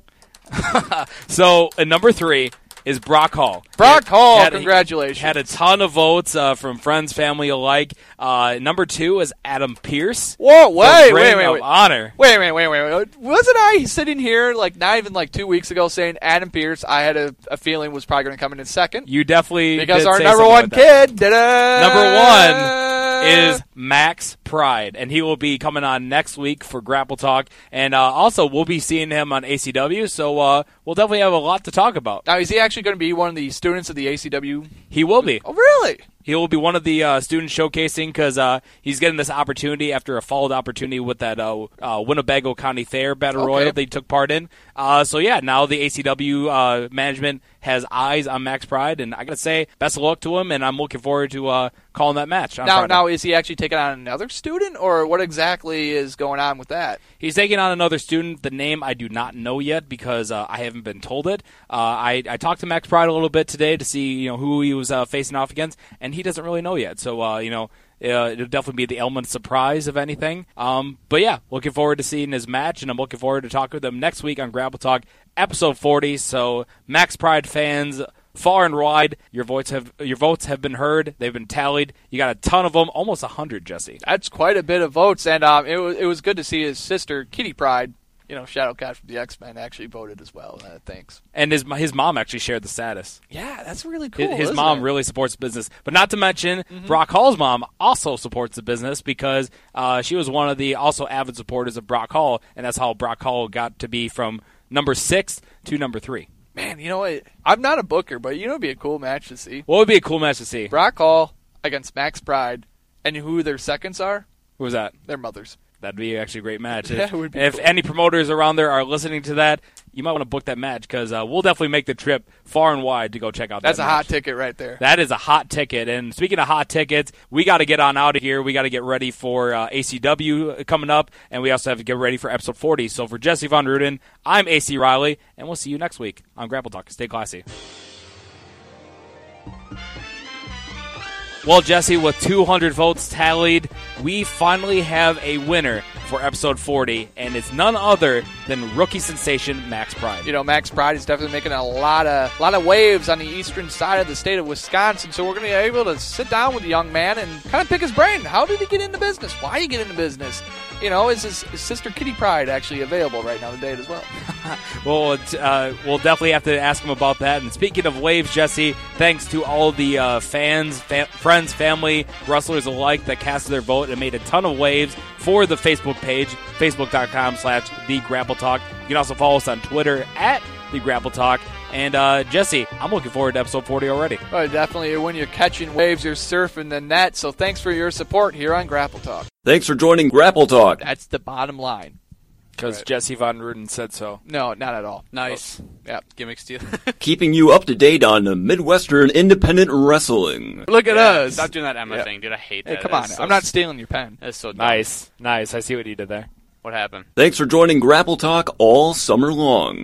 So, at number three is Brock Hall. Brock Had- Hall, had- congratulations. Had a ton of votes uh, from friends, family alike. Uh, number two is Adam Pierce. Whoa, from wait, Ring wait, wait, of wait. Honor. Wait, wait, wait, wait, wait. Wasn't I sitting here, like, not even, like, two weeks ago saying Adam Pierce, I had a, a feeling was probably going to come in in second? You definitely Because did our say number something one like that. kid, da-da! Number one is Max Pride, and he will be coming on next week for Grapple Talk. And uh, also, we'll be seeing him on A C W, so uh, we'll definitely have a lot to talk about. Now, is he actually going to be one of the students of the A C W? He will be. Oh, really? He will be one of the uh, students showcasing because uh, he's getting this opportunity after a followed opportunity with that uh, uh, Winnebago County Fair Battle Okay. Royal that he took part in. Uh, so, yeah, now the A C W uh, management has eyes on Max Pride, and I got to say, best of luck to him, and I'm looking forward to uh, calling that match on Now, Friday. now, is he actually taking on another student, or what exactly is going on with that? He's taking on another student. The name I do not know yet because uh, I haven't been told it. Uh, I, I talked to Max Pride a little bit today to see you know who he was uh, facing off against, and he doesn't really know yet. So uh, you know uh, it'll definitely be the element of surprise if anything. Um, but yeah, looking forward to seeing his match, and I'm looking forward to talking with him next week on Grapple Talk, episode forty. So Max Pride fans, far and wide, your votes have your votes have been heard. They've been tallied. You got a ton of them, almost a hundred, Jesse. That's quite a bit of votes, and um, it was it was good to see his sister Kitty Pride, you know, Shadow Cat from the X-Men, actually voted as well. Uh, thanks. And his his mom actually shared the status. Yeah, that's really cool. His, his isn't mom it? really supports the business, but not to mention Mm-hmm. Brock Hall's mom also supports the business because uh, she was one of the also avid supporters of Brock Hall, and that's how Brock Hall got to be from number six to number three. Man, you know what? I'm not a booker, but you know, it'd be a cool match to see. What would be a cool match to see? Brock Hall against Max Pride, and who their seconds are? Who was that? Their mothers. That'd be actually a great match. Yeah, if it would be if cool. any promoters around there are listening to that, you might want to book that match because uh, we'll definitely make the trip far and wide to go check out That's that a match. hot ticket right there. That is a hot ticket. And speaking of hot tickets, we got to get on out of here. We got to get ready for uh, A C W coming up, and we also have to get ready for episode forty. So for Jesse Von Ruden, I'm A C Riley, and we'll see you next week on Grapple Talk. Stay classy. Well, Jesse, with two hundred votes tallied, we finally have a winner for episode forty, and it's none other than rookie sensation Max Pride. You know, Max Pride is definitely making a lot of lot of waves on the eastern side of the state of Wisconsin. So we're going to be able to sit down with the young man and kind of pick his brain. How did he get into business? Why did he get into business? You know, is his, his sister Kitty Pride actually available right now to date as well? Well, it's, uh, we'll definitely have to ask him about that. And speaking of waves, Jesse, thanks to all the uh, fans, fa- friends, family, wrestlers alike that cast their vote and made a ton of waves for the Facebook page, facebook.com slash The Grapple Talk. You can also follow us on Twitter at The Grapple Talk. And, uh, Jesse, I'm looking forward to episode forty already. Oh, definitely. When you're catching waves, you're surfing the net. So thanks for your support here on Grapple Talk. Thanks for joining Grapple Talk. That's the bottom line. Because Right. Jesse Von Ruden said so. No, not at all. Nice. Oh, yeah. Gimmick steal. Keeping you up to date on the Midwestern independent wrestling. Look at Yeah, us. Stop doing that Emma Yeah. thing, dude. I hate Hey, that. come on. That's so I'm not stealing your pen. That's so dumb. Nice. Nice. I see what you did there. What happened? Thanks for joining Grapple Talk all summer long.